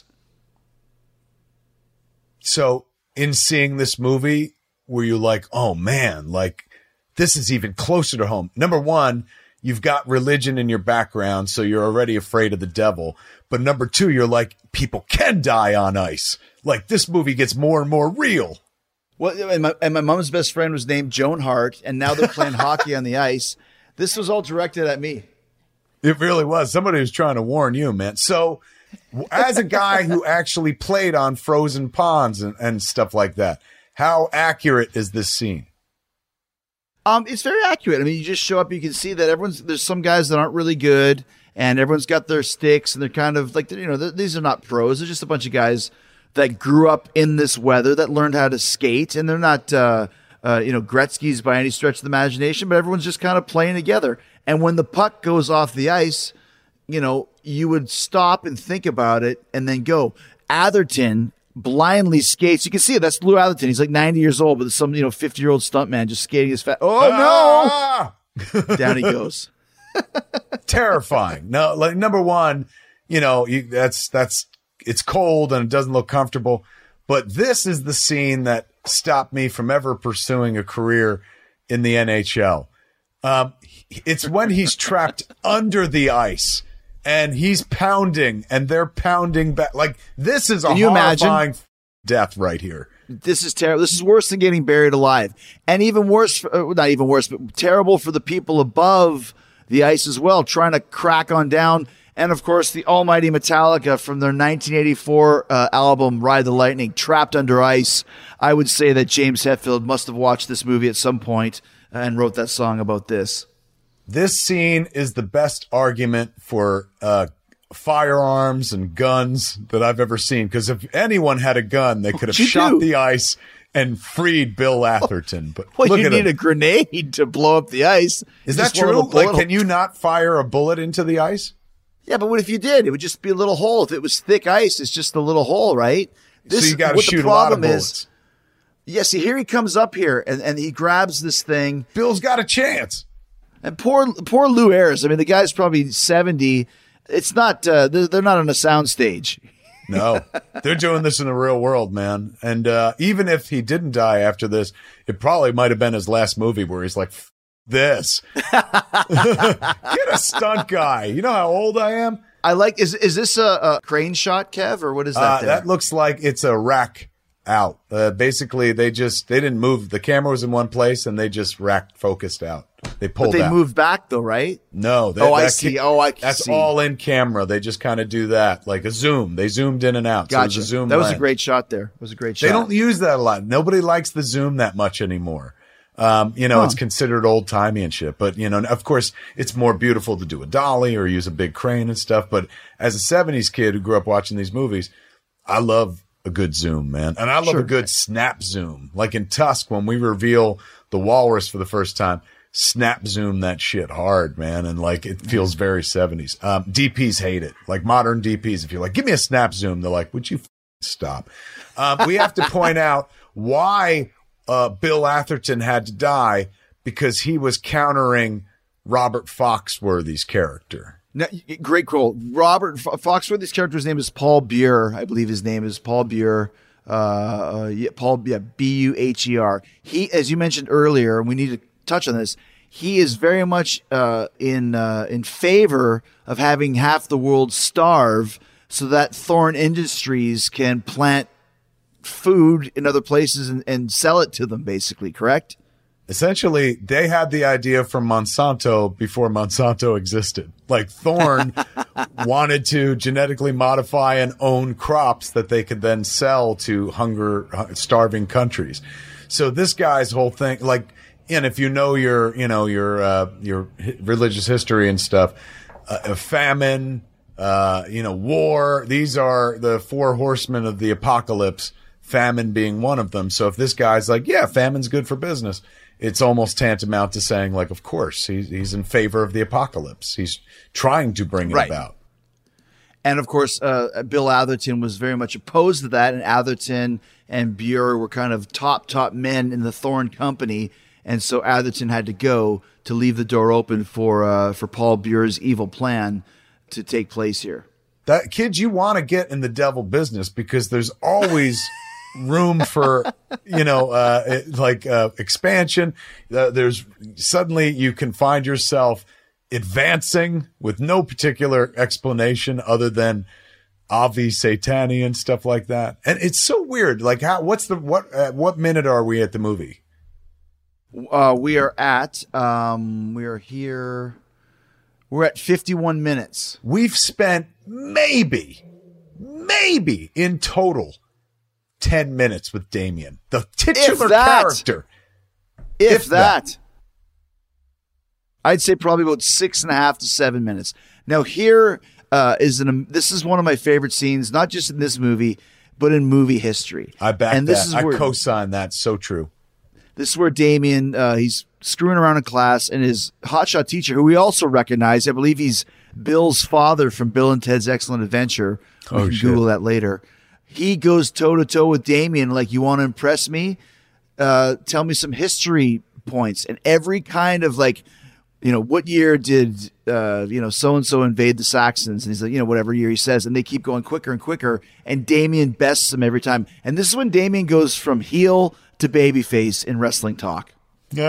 Speaker 5: So in seeing this movie, were you like, oh man, like this is even closer to home? Number one, you've got religion in your background, so you're already afraid of the devil. But number two, you're like, people can die on ice. Like this movie gets more and more real.
Speaker 4: Well, and my, and my mom's best friend was named Joan Hart, and now they're playing hockey on the ice. This was all directed at me.
Speaker 5: It really was. Somebody was trying to warn you, man. So as a guy who actually played on frozen ponds and, and stuff like that, how accurate is this scene?
Speaker 4: Um, it's very accurate. I mean, you just show up, you can see that everyone's, there's some guys that aren't really good, and everyone's got their sticks, and they're kind of like, you know, these are not pros. They're just a bunch of guys that grew up in this weather, that learned how to skate, and they're not, uh, uh, you know, Gretzky's by any stretch of the imagination, but everyone's just kind of playing together. And when the puck goes off the ice, you know, you would stop and think about it and then go. Atherton blindly skates. You can see it. That's Lou Atherton. He's like ninety years old, but some, you know, fifty-year-old stuntman just skating as fast. Oh,
Speaker 5: Ah!
Speaker 4: no. Down he goes.
Speaker 5: Terrifying. No, like number one, you know, you, that's, that's, it's cold and it doesn't look comfortable. But this is the scene that stopped me from ever pursuing a career in the N H L. Um, it's when he's trapped under the ice and he's pounding and they're pounding back. Like, this is a
Speaker 4: Can you
Speaker 5: horrifying
Speaker 4: imagine?
Speaker 5: death right here.
Speaker 4: This is terrible. This is worse than getting buried alive. And even worse, for, uh, not even worse, but terrible for the people above the ice as well, trying to crack on down. And, of course, the almighty Metallica from their nineteen eighty-four uh, album, Ride the Lightning, Trapped Under Ice. I would say that James Hetfield must have watched this movie at some point and wrote that song about this.
Speaker 5: This scene is the best argument for uh, firearms and guns that I've ever seen. Because if anyone had a gun, they could have shot
Speaker 4: do?
Speaker 5: the ice and freed Bill Atherton. But
Speaker 4: Well,
Speaker 5: look
Speaker 4: you
Speaker 5: at
Speaker 4: need
Speaker 5: him.
Speaker 4: a grenade to blow up the ice.
Speaker 5: Is
Speaker 4: Just
Speaker 5: that
Speaker 4: one
Speaker 5: true?
Speaker 4: little bullet
Speaker 5: Like, can you not fire a bullet into the ice?
Speaker 4: Yeah, but what if you did? It would just be a little hole. If it was thick ice, it's just a little hole, right?
Speaker 5: So you got to
Speaker 4: what
Speaker 5: shoot
Speaker 4: the
Speaker 5: a lot of
Speaker 4: problem
Speaker 5: bullets.
Speaker 4: is, yeah, see, here he comes up here, and, and he grabs this thing.
Speaker 5: Bill's got a chance.
Speaker 4: And poor poor Lou Ayres. I mean, the guy's probably seventy. It's not, uh, they're, they're not on a sound stage.
Speaker 5: No, they're doing this in the real world, man. And uh, even if he didn't die after this, it probably might have been his last movie where he's like, F- this. Get a stunt guy. You know how old I am?
Speaker 4: I like, is is this a, a crane shot, Kev, or what is that
Speaker 5: Uh,
Speaker 4: there?
Speaker 5: that looks like it's a rack out. Uh, basically, they just, they didn't move. The camera was in one place and they just rack focused out. They
Speaker 4: but
Speaker 5: pulled
Speaker 4: they
Speaker 5: out.
Speaker 4: moved back, though, right?
Speaker 5: No. That,
Speaker 4: Oh, I
Speaker 5: that
Speaker 4: see.
Speaker 5: ca-
Speaker 4: Oh, I
Speaker 5: That's
Speaker 4: see.
Speaker 5: all in camera. They just kind of do that. Like a zoom. They zoomed in and out. So it was
Speaker 4: Gotcha.
Speaker 5: a zoom
Speaker 4: that was a
Speaker 5: lens.
Speaker 4: great shot there. It was a great shot.
Speaker 5: They don't use that a lot. Nobody likes the zoom that much anymore. Um, you know,
Speaker 4: Huh.
Speaker 5: it's considered old timey and shit, but you know, of course it's more beautiful to do a dolly or use a big crane and stuff. But as a seventies kid who grew up watching these movies, I love a good zoom, man. And I love
Speaker 4: Sure.
Speaker 5: a good snap zoom. Like in Tusk, when we reveal the walrus for the first time, snap zoom that shit hard, man. And like, it feels very seventies. Um, D Ps hate it. Like modern D Ps, if you're like, give me a snap zoom, they're like, would you f- stop? Um, we have to point out why Uh, Bill Atherton had to die, because he was countering Robert Foxworthy's character.
Speaker 4: No, great quote. Robert F- Foxworthy's character's name is Paul Buer. I believe his name is Paul Buer. Uh, uh, yeah, Paul, yeah, B U H E R. He, as you mentioned earlier, and we need to touch on this, he is very much uh, in uh, in favor of having half the world starve so that Thorne Industries can plant food in other places and, and sell it to them, basically, correct?
Speaker 5: Essentially, they had the idea from Monsanto before Monsanto existed. Like Thorne wanted to genetically modify and own crops that they could then sell to hunger starving countries. So this guy's whole thing, like, and if you know your, you know, your, uh, your religious history and stuff, uh, famine, uh, you know, war, these are the four horsemen of the apocalypse, famine being one of them. So if this guy's like, yeah, famine's good for business, it's almost tantamount to saying, like, of course, he's, he's in favor of the apocalypse. He's trying to bring it
Speaker 4: Right.
Speaker 5: about.
Speaker 4: And of course, uh, Bill Atherton was very much opposed to that. And Atherton and Buer were kind of top, top men in the Thorne company. And so Atherton had to go to leave the door open for uh, for Paul Buer's evil plan to take place here.
Speaker 5: That kids, you want to get in the devil business because there's always room for, you know, uh, like uh, expansion. Uh, there's suddenly you can find yourself advancing with no particular explanation other than Avi Satani and stuff like that. And it's so weird. Like, how? What's the what? At what minute are we at the movie?
Speaker 4: Uh, we are at um, we are here. We're at fifty-one minutes.
Speaker 5: We've spent maybe, maybe in total ten minutes with Damien, the titular
Speaker 4: If that.
Speaker 5: character.
Speaker 4: If,
Speaker 5: If
Speaker 4: that.
Speaker 5: that.
Speaker 4: I'd say probably about six and a half to seven minutes. Now here uh, is an this is one of my favorite scenes, not just in this movie, but in movie history.
Speaker 5: I back
Speaker 4: and
Speaker 5: that.
Speaker 4: this is
Speaker 5: I
Speaker 4: where,
Speaker 5: co-sign that. So true.
Speaker 4: This is where Damien, uh, he's screwing around in class, and his hotshot teacher, who we also recognize, I believe he's Bill's father from Bill and Ted's Excellent Adventure. We
Speaker 5: Oh,
Speaker 4: can
Speaker 5: shit.
Speaker 4: Google that later. He goes toe-to-toe with Damien, like, you want to impress me? Uh, tell me some history points. And every kind of, like, you know, what year did, uh, you know, so-and-so invade the Saxons? And he's like, you know, whatever year he says. And they keep going quicker and quicker. And Damien bests him every time. And this is when Damien goes from heel to babyface in wrestling talk. He's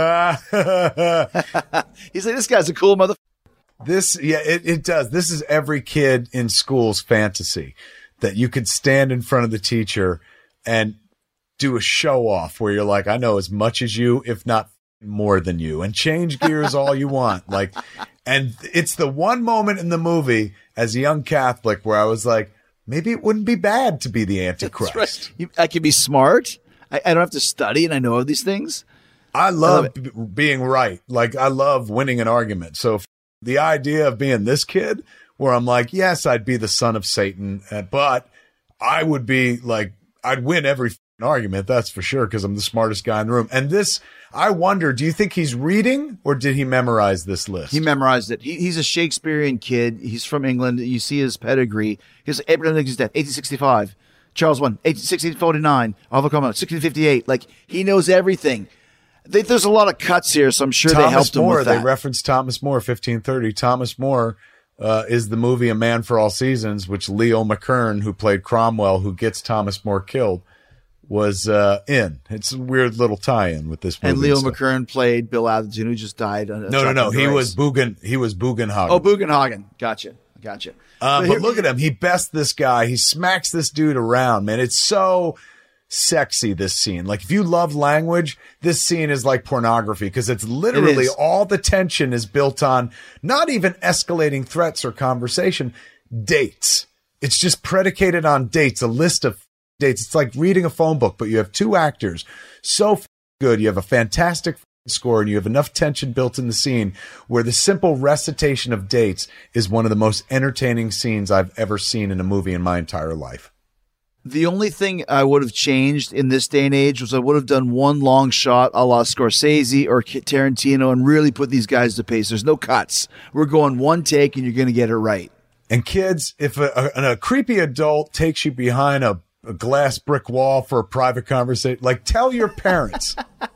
Speaker 4: like, this guy's a cool motherfucker.
Speaker 5: This, yeah, it, it does. This is every kid in school's fantasy, that you could stand in front of the teacher and do a show off where you're like, I know as much as you, if not more than you, and change gears all you want. Like, and it's the one moment in the movie as a young Catholic where I was like, maybe it wouldn't be bad to be the Antichrist.
Speaker 4: Right. You, I can be smart. I, I don't have to study, and I know these things.
Speaker 5: I love, I love b- being right. Like, I love winning an argument. So if the idea of being this kid where I'm like, yes, I'd be the son of Satan, uh, but I would be like, I'd win every argument. That's for sure. Cause I'm the smartest guy in the room. And this, I wonder, do you think he's reading or did he memorize this list?
Speaker 4: He memorized it. He, he's a Shakespearean kid. He's from England. You see his pedigree. He's Abraham Lincoln's death, eighteen sixty-five. Charles one, sixteen forty-nine. Oliver Cromwell, sixteen fifty-eight. Like, he knows everything. They, there's a lot of cuts here, so I'm sure
Speaker 5: Thomas
Speaker 4: they helped him
Speaker 5: More,
Speaker 4: with that.
Speaker 5: They referenced Thomas More, fifteen thirty. Thomas More uh, is the movie A Man for All Seasons, which Leo McKern, who played Cromwell, who gets Thomas More killed, was uh, in. It's a weird little tie-in with this movie.
Speaker 4: And Leo
Speaker 5: and
Speaker 4: McKern played Bill Atherton, who just died. On a
Speaker 5: no, no, no. He
Speaker 4: race.
Speaker 5: was Bugen. He was Bugenhagen.
Speaker 4: Oh, Bugenhagen. Gotcha. Gotcha.
Speaker 5: Uh,
Speaker 4: but
Speaker 5: but
Speaker 4: here,
Speaker 5: look at him. He bests this guy. He smacks this dude around, man. It's so sexy, this scene. Like, if you love language, this scene is like pornography because it's literally
Speaker 4: it
Speaker 5: all the tension is built on not even escalating threats or conversation, dates. It's just predicated on dates, a list of dates. It's like reading a phone book, but you have two actors so f- good. You have a fantastic f- score and you have enough tension built in the scene where the simple recitation of dates is one of the most entertaining scenes I've ever seen in a movie in my entire life.
Speaker 4: The only thing I would have changed in this day and age was I would have done one long shot a la Scorsese or Tarantino and really put these guys to pace. There's no cuts. We're going one take and you're going to get it right.
Speaker 5: And kids, if a, a, a creepy adult takes you behind a, a glass brick wall for a private conversation, like, tell your parents.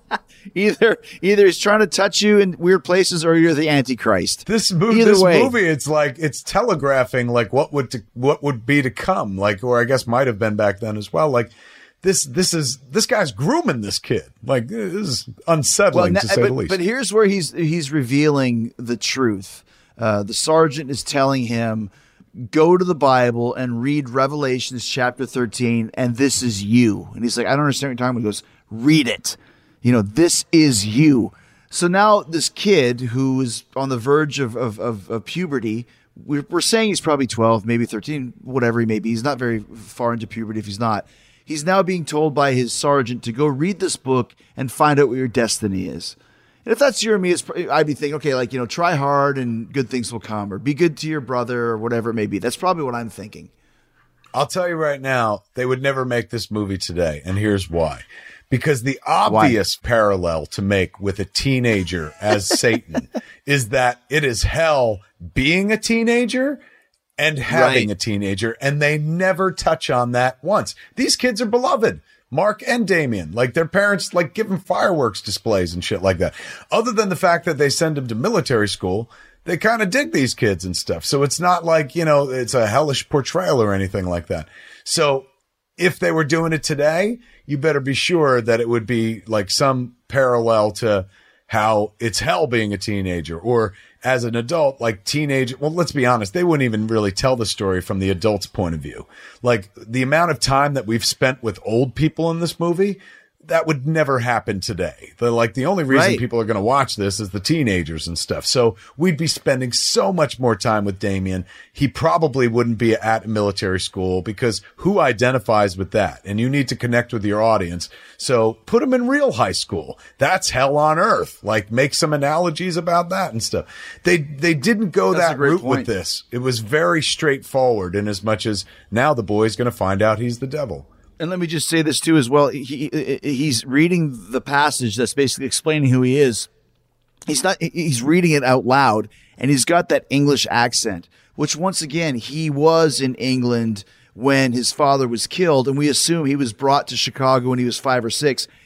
Speaker 4: Either either he's trying to touch you in weird places or you're the Antichrist.
Speaker 5: This movie,
Speaker 4: Either
Speaker 5: this
Speaker 4: way.
Speaker 5: movie, it's like it's telegraphing like what would to, what would be to come, like, or I guess might have been back then as well. Like this, this is this guy's grooming this kid. Like, this is unsettling
Speaker 4: well,
Speaker 5: to say
Speaker 4: but,
Speaker 5: the least.
Speaker 4: But here's where he's he's revealing the truth. Uh, the sergeant is telling him, go to the Bible and read Revelations chapter thirteen, and this is you. And he's like, I don't understand what you're talking about. He goes, read it. You know, this is you. So now this kid who is on the verge of, of, of, of puberty, we're, we're saying he's probably twelve, maybe thirteen, whatever he may be. He's not very far into puberty if he's not. He's now being told by his sergeant to go read this book and find out what your destiny is. And if that's you or me, it's, I'd be thinking, okay, like, you know, try hard and good things will come, or be good to your brother or whatever it may be. That's probably what I'm thinking.
Speaker 5: I'll tell you right now, they would never make this movie today. And here's why. Because the obvious Why? parallel to make with a teenager as Satan is that it is hell being a teenager and having
Speaker 4: right.
Speaker 5: a teenager. And they never touch on that once. These kids are beloved. Mark and Damien, like their parents, like give them fireworks displays and shit like that. Other than the fact that they send them to military school, they kind of dig these kids and stuff. So it's not like, you know, it's a hellish portrayal or anything like that. So if they were doing it today, you better be sure that it would be like some parallel to how it's hell being a teenager, or as an adult, like teenage. Well, let's be honest. They wouldn't even really tell the story from the adult's point of view. Like the amount of time that we've spent with old people in this movie, that would never happen today. The, like the only reason
Speaker 4: right.
Speaker 5: people are going to watch this is the teenagers and stuff. So we'd be spending so much more time with Damien. He probably wouldn't be at a military school because who identifies with that? And you need to connect with your audience. So put him in real high school. That's hell on earth. Like make some analogies about that and stuff. They, they didn't go
Speaker 4: That's
Speaker 5: that route
Speaker 4: point.
Speaker 5: with this. It was very straightforward in as much as now the boy's going to find out he's the devil.
Speaker 4: And let me just say this too as well. He, he's reading the passage that's basically explaining who he is. He's not, he's reading it out loud, and he's got that English accent, which once again, he was in England when his father was killed. And we assume he was brought to Chicago when he was five or six.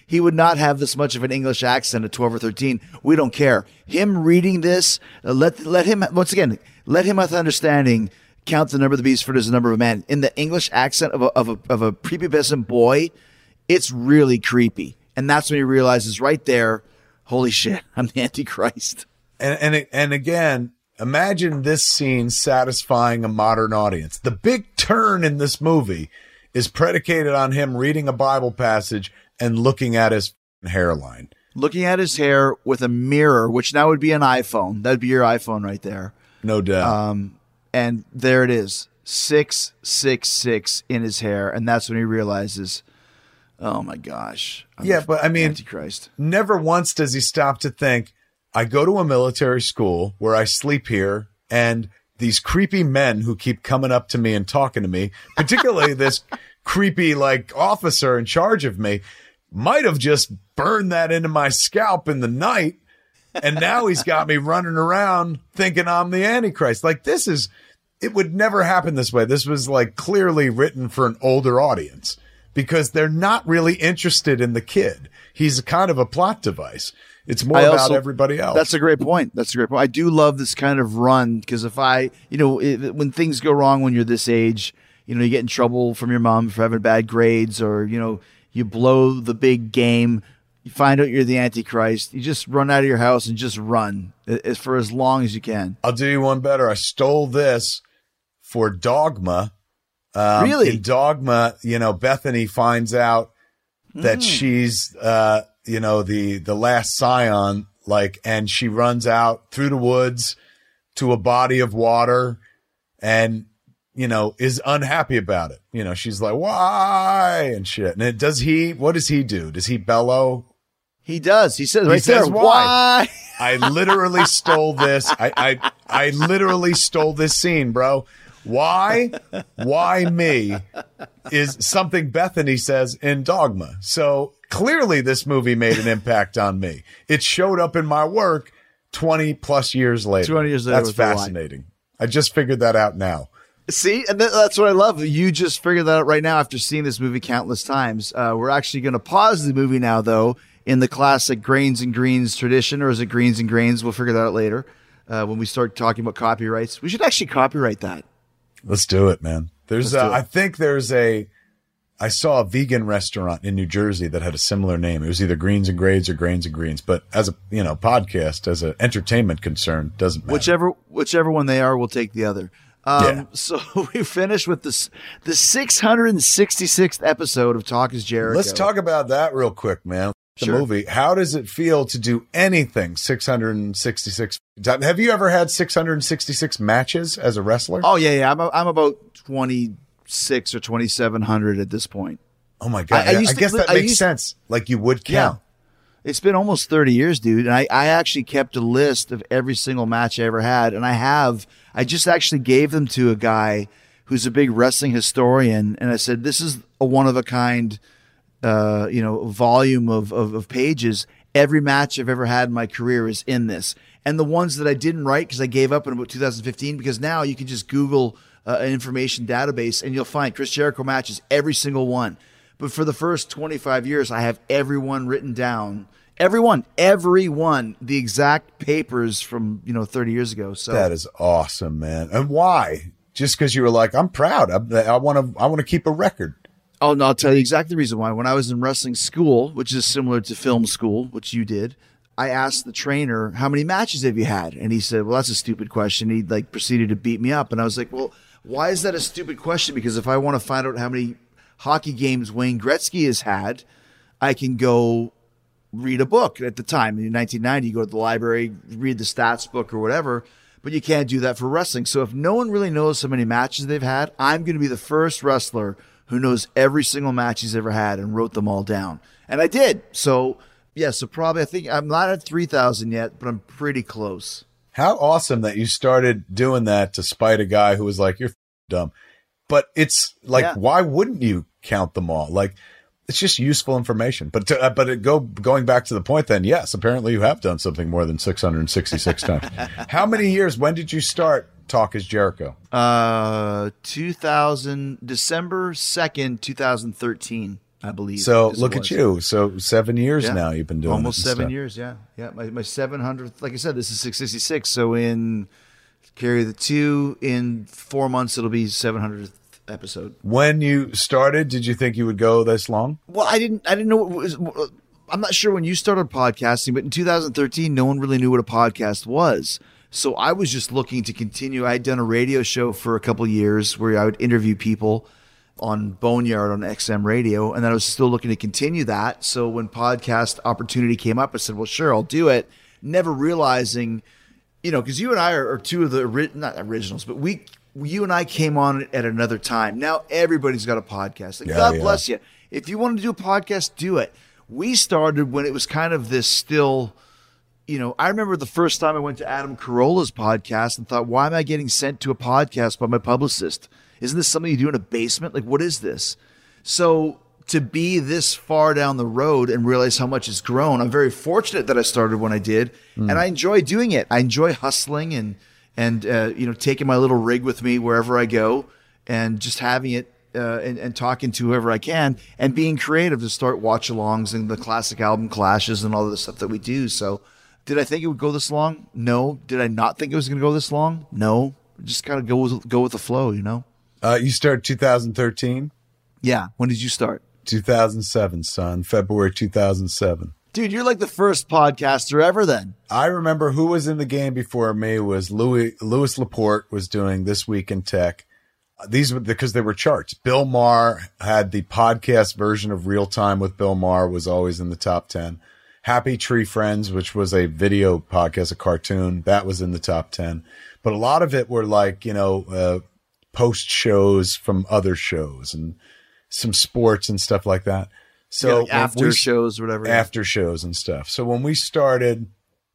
Speaker 4: he would not have this much of an English accent at twelve or thirteen. We don't care. Him reading this, uh, let let him, once again, let him with understanding count the number of the beast, for it is the number of a man. In the English accent of a, of a, of a prepubescent boy, it's really creepy. And that's when he realizes right there, holy shit, I'm the Antichrist.
Speaker 5: And, and, and again, imagine this scene satisfying a modern audience. The big turn in this movie is predicated on him reading a Bible passage and looking at his hairline.
Speaker 4: Looking at his hair with a mirror, which now would be an iPhone. That would be your iPhone right there.
Speaker 5: No doubt.
Speaker 4: Um, and there it is, six six six in his hair. And that's when he realizes, oh my gosh. I'm
Speaker 5: yeah, but I mean,
Speaker 4: Antichrist.
Speaker 5: Never once does he stop to think, I go to a military school where I sleep here, and these creepy men who keep coming up to me and talking to me, particularly this creepy like officer in charge of me, might have just burned that into my scalp in the night. And now he's got me running around thinking I'm the Antichrist. Like, this is, it would never happen this way. This was like clearly written for an older audience because they're not really interested in the kid. He's kind of a plot device. It's more
Speaker 4: I
Speaker 5: about
Speaker 4: also,
Speaker 5: everybody else.
Speaker 4: That's a great point. That's a great point. I do love this kind of run because if I, you know, it, when things go wrong when you're this age, you know, you get in trouble from your mom for having bad grades, or, you know, you blow the big game, you find out you're the Antichrist, you just run out of your house and just run as for as long as you can.
Speaker 5: I'll do you one better. I stole this for Dogma. Um,
Speaker 4: really?
Speaker 5: In Dogma, you know, Bethany finds out that mm. she's, uh, you know, the, the last scion, like, and she runs out through the woods to a body of water and, you know, is unhappy about it. You know, she's like, why? And shit. And it, does he, what does he do? Does he bellow?
Speaker 4: He does. He says, right
Speaker 5: he says,
Speaker 4: there,
Speaker 5: why?
Speaker 4: why?
Speaker 5: I literally stole this. I, I, I literally stole this scene, bro. Why? Why me? Is something Bethany says in Dogma. So clearly this movie made an impact on me. It showed up in my work twenty plus years later.
Speaker 4: twenty years later.
Speaker 5: That's fascinating. I just figured that out now.
Speaker 4: See, and th- that's what I love. You just figured that out right now after seeing this movie countless times. Uh, we're actually going to pause the movie now, though, in the classic Grains and Greens tradition, or is it Greens and Grains? We'll figure that out later uh, when we start talking about copyrights. We should actually copyright that.
Speaker 5: Let's do it, man. There's, uh, I think there's a, I saw a vegan restaurant in New Jersey that had a similar name. It was either Greens and Grades or Grains and Greens, but as a, you know, podcast, as an entertainment concern, doesn't matter.
Speaker 4: Whichever, whichever one they are, we'll take the other. Um,
Speaker 5: yeah.
Speaker 4: So we finished with this, the six hundred sixty-sixth episode of Talk is Jericho.
Speaker 5: Let's talk about that real quick, man. The
Speaker 4: Sure.
Speaker 5: movie. How does it feel to do anything six hundred sixty-six times? Have you ever had six hundred sixty-six matches as a wrestler?
Speaker 4: Oh yeah, yeah. I'm a, I'm about twenty-six or twenty-seven hundred at this point.
Speaker 5: Oh my god!
Speaker 4: I- I
Speaker 5: I,
Speaker 4: used
Speaker 5: I
Speaker 4: to-
Speaker 5: guess that
Speaker 4: I
Speaker 5: makes
Speaker 4: used-
Speaker 5: sense. Like you would count.
Speaker 4: It's been almost thirty years, dude. And I, I actually kept a list of every single match I ever had. And I have, I just actually gave them to a guy who's a big wrestling historian. And I said, this is a one of a kind, uh, you know, volume of, of, of pages. Every match I've ever had in my career is in this. And the ones that I didn't write, because I gave up in about two thousand fifteen, because now you can just Google uh, an information database and you'll find Chris Jericho matches, every single one. But for the first twenty-five years, I have everyone written down. Everyone, everyone, the exact papers from, you know, thirty years ago. So
Speaker 5: That is awesome, man. And why? Just because you were like, I'm proud. I want to. I want to keep a record.
Speaker 4: Oh, no, I'll tell you exactly the reason why. When I was in wrestling school, which is similar to film school, which you did, I asked the trainer, how many matches have you had? And he said, well, that's a stupid question. He like proceeded to beat me up. And I was like, well, why is that a stupid question? Because if I want to find out how many hockey games Wayne Gretzky has had, I can go read a book. At the time in nineteen ninety, you go to the library, read the stats book or whatever, but you can't do that for wrestling. So if no one really knows how many matches they've had, I'm going to be the first wrestler who knows every single match he's ever had and wrote them all down. And I did. So yeah, so probably, I think I'm not at three thousand yet, but I'm pretty close.
Speaker 5: How awesome that you started doing that to spite a guy who was like, you're f- dumb. But it's like,
Speaker 4: Yeah.
Speaker 5: why wouldn't you count them all? Like, it's just useful information. But to, uh, but it go going back to the point, then yes, apparently you have done something more than six hundred sixty-six times. How many years? When did you start Talk is Jericho?
Speaker 4: Uh, two thousand December second, two thousand thirteen. I believe.
Speaker 5: So
Speaker 4: is
Speaker 5: look
Speaker 4: it
Speaker 5: at
Speaker 4: was.
Speaker 5: you. So seven years
Speaker 4: Yeah.
Speaker 5: now you've been doing
Speaker 4: almost
Speaker 5: it and
Speaker 4: seven
Speaker 5: stuff.
Speaker 4: years. Yeah, yeah. My my seven hundredth. Like I said, this is six sixty six. So in carry the two in four months, it'll be seven hundredth episode.
Speaker 5: When you started, did you think you would go this long?
Speaker 4: Well, I didn't. I didn't know what was. I'm not sure when you started podcasting, but in two thousand thirteen, no one really knew what a podcast was. So I was just looking to continue. I had done a radio show for a couple of years where I would interview people on Boneyard on X M radio, and then I was still looking to continue that. So when podcast opportunity came up, I said, well, sure, I'll do it. Never realizing, you know, because you and I are, are two of the, ori- not originals, but we, you and I came on at another time. Now everybody's got a podcast. Like,
Speaker 5: Yeah,
Speaker 4: God
Speaker 5: yeah.
Speaker 4: bless you. If you want to do a podcast, do it. We started when it was kind of this still, you know, I remember the first time I went to Adam Carolla's podcast and thought, why am I getting sent to a podcast by my publicist? Isn't this something you do in a basement? Like, what is this? So to be this far down the road and realize how much it's grown, I'm very fortunate that I started when I did.
Speaker 5: Mm.
Speaker 4: And I enjoy doing it. I enjoy hustling and, and uh, you know, taking my little rig with me wherever I go and just having it uh, and, and talking to whoever I can and being creative to start watch-alongs and the classic album clashes and all the stuff that we do. So did I think it would go this long? No. Did I not think it was going to go this long? No. Just kind of go with, go with the flow, you know?
Speaker 5: Uh, you started two thousand thirteen?
Speaker 4: Yeah. When did you start?
Speaker 5: two thousand seven, son. February two thousand seven.
Speaker 4: Dude, you're like the first podcaster ever then.
Speaker 5: I remember who was in the game before me was Louis Louis Laporte was doing This Week in Tech. These were because they were charts. Bill Maher had the podcast version of Real Time with Bill Maher, was always in the top ten. Happy Tree Friends, which was a video podcast, a cartoon, that was in the top ten. But a lot of it were like, you know, uh, post shows from other shows and some sports and stuff like that. So
Speaker 4: Yeah, like
Speaker 5: when
Speaker 4: after
Speaker 5: we-
Speaker 4: shows or whatever.
Speaker 5: after shows and stuff. So when we started,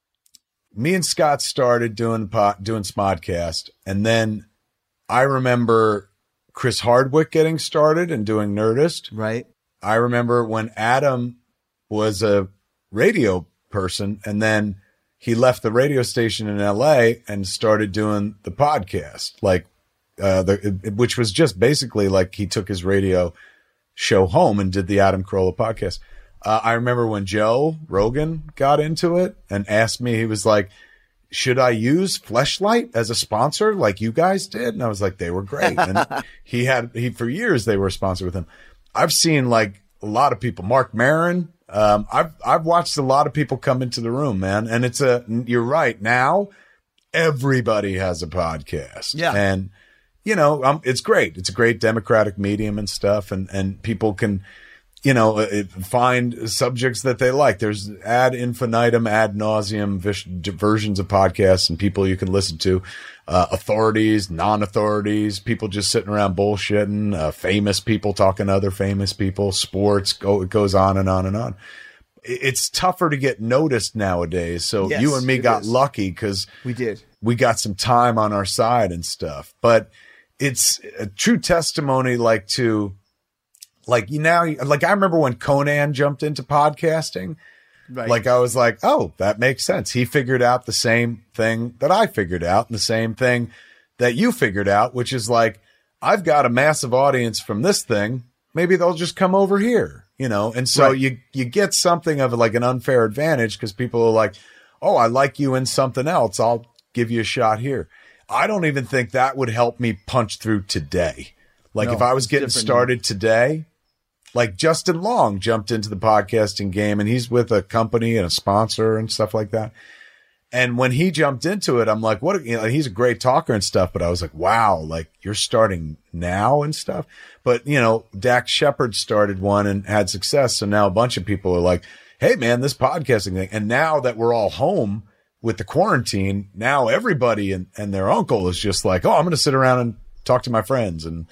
Speaker 5: me and Scott started doing pot, doing Smodcast, and then I remember Chris Hardwick getting started and doing Nerdist.
Speaker 4: Right.
Speaker 5: I remember when Adam was a radio person, and then he left the radio station in L A and started doing the podcast, like uh, the which was just basically like he took his radio show home and did the Adam Carolla podcast. Uh, I remember when Joe Rogan got into it and asked me, he was like, should I use Fleshlight as a sponsor like you guys did? And I was like, they were great. And he had, he, for years, they were a sponsor with him. I've seen like a lot of people, Mark Maron. Um, I've, I've watched a lot of people come into the room, man. And it's a, you're right. Now everybody has a podcast.
Speaker 4: Yeah.
Speaker 5: And, you know, um, it's great. It's a great democratic medium and stuff. And, and people can, you know, uh, find subjects that they like. There's ad infinitum, ad nauseum vis- versions of podcasts and people you can listen to, uh, authorities, non-authorities, people just sitting around bullshitting, uh, famous people talking to other famous people, sports, go, it goes on and on and on. It's tougher to get noticed nowadays. So
Speaker 4: Yes,
Speaker 5: you and me
Speaker 4: it
Speaker 5: got
Speaker 4: is.
Speaker 5: lucky because
Speaker 4: We did.
Speaker 5: we got some time on our side and stuff, but it's a true testimony, like to, like you now, like I remember when Conan jumped into podcasting,
Speaker 4: Right.
Speaker 5: like I was like, oh, that makes sense. He figured out the same thing that I figured out and the same thing that you figured out, which is like, I've got a massive audience from this thing. Maybe they'll just come over here, you know? And so
Speaker 4: Right.
Speaker 5: you, you get something of like an unfair advantage because people are like, oh, I like you in something else. I'll give you a shot here. I don't even think that would help me punch through today. Like
Speaker 4: No,
Speaker 5: if I was
Speaker 4: it's
Speaker 5: getting
Speaker 4: different
Speaker 5: started today, like Justin Long jumped into the podcasting game and he's with a company and a sponsor and stuff like that. And when he jumped into it, I'm like, what, a, you know, he's a great talker and stuff, but I was like, wow, like you're starting now and stuff. But you know, Dax Shepard started one and had success. So now a bunch of people are like, hey man, this podcasting thing. And now that we're all home with the quarantine, now everybody and, and their uncle is just like, oh, I'm going to sit around and talk to my friends and,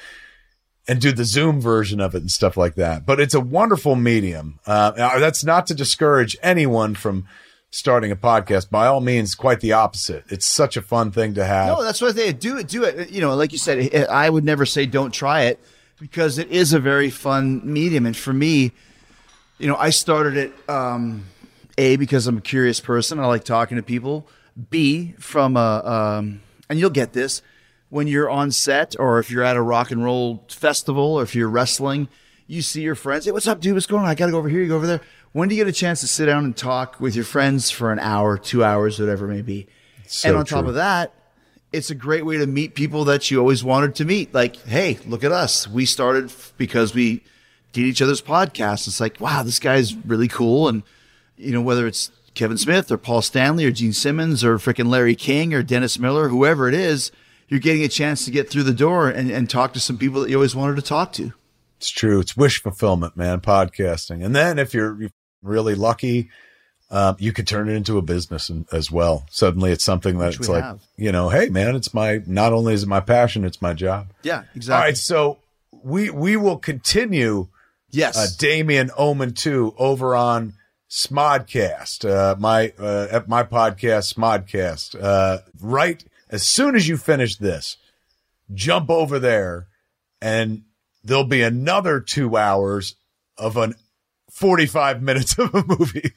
Speaker 5: and do the Zoom version of it and stuff like that. But it's a wonderful medium. Uh, now, that's not to discourage anyone from starting a podcast. By all means, quite the opposite. It's such a fun thing to have.
Speaker 4: No, that's what they do. It, do it. You know, like you said, I would never say don't try it because it is a very fun medium. And for me, you know, I started it, um, A, because I'm a curious person. I like talking to people. B, from a, um, and you'll get this, when you're on set or if you're at a rock and roll festival or if you're wrestling, you see your friends. Hey, what's up, dude? What's going on? I got to go over here. You go over there. When do you get a chance to sit down and talk with your friends for an hour, two hours, whatever it may be?
Speaker 5: So
Speaker 4: and on
Speaker 5: true.
Speaker 4: top of that, it's a great way to meet people that you always wanted to meet. Like, hey, look at us. We started f- because we did each other's podcasts. It's like, wow, this guy's really cool. And, you know, whether it's Kevin Smith or Paul Stanley or Gene Simmons or freaking Larry King or Dennis Miller, whoever it is, you're getting a chance to get through the door and, and talk to some people that you always wanted to talk to.
Speaker 5: It's true. It's wish fulfillment, man, podcasting. And then if you're really lucky, Um, you could turn it into a business and, as well. Suddenly it's something that
Speaker 4: Which
Speaker 5: it's
Speaker 4: we
Speaker 5: like,
Speaker 4: have.
Speaker 5: you know, hey man, it's my, not only is it my passion, it's my job.
Speaker 4: Yeah, exactly.
Speaker 5: All right. So we, we will continue.
Speaker 4: Yes.
Speaker 5: Uh, Damien Omen two over on Smodcast, uh, my, uh, at my podcast, Smodcast, uh, right as soon as you finish this, jump over there and there'll be another two hours of an forty-five minutes of a movie.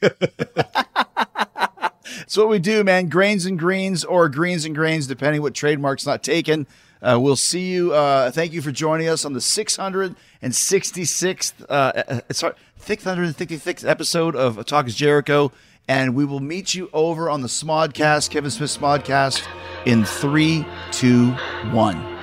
Speaker 4: That's what we do, man. Grains and greens or greens and grains, depending what trademark's not taken. Uh, we'll see you. Uh, thank you for joining us on the six hundred sixty-sixth, uh, sorry, six hundred sixty-sixth episode of Talk is Jericho. And we will meet you over on the Smodcast, Kevin Smith Smodcast, in three, two, one.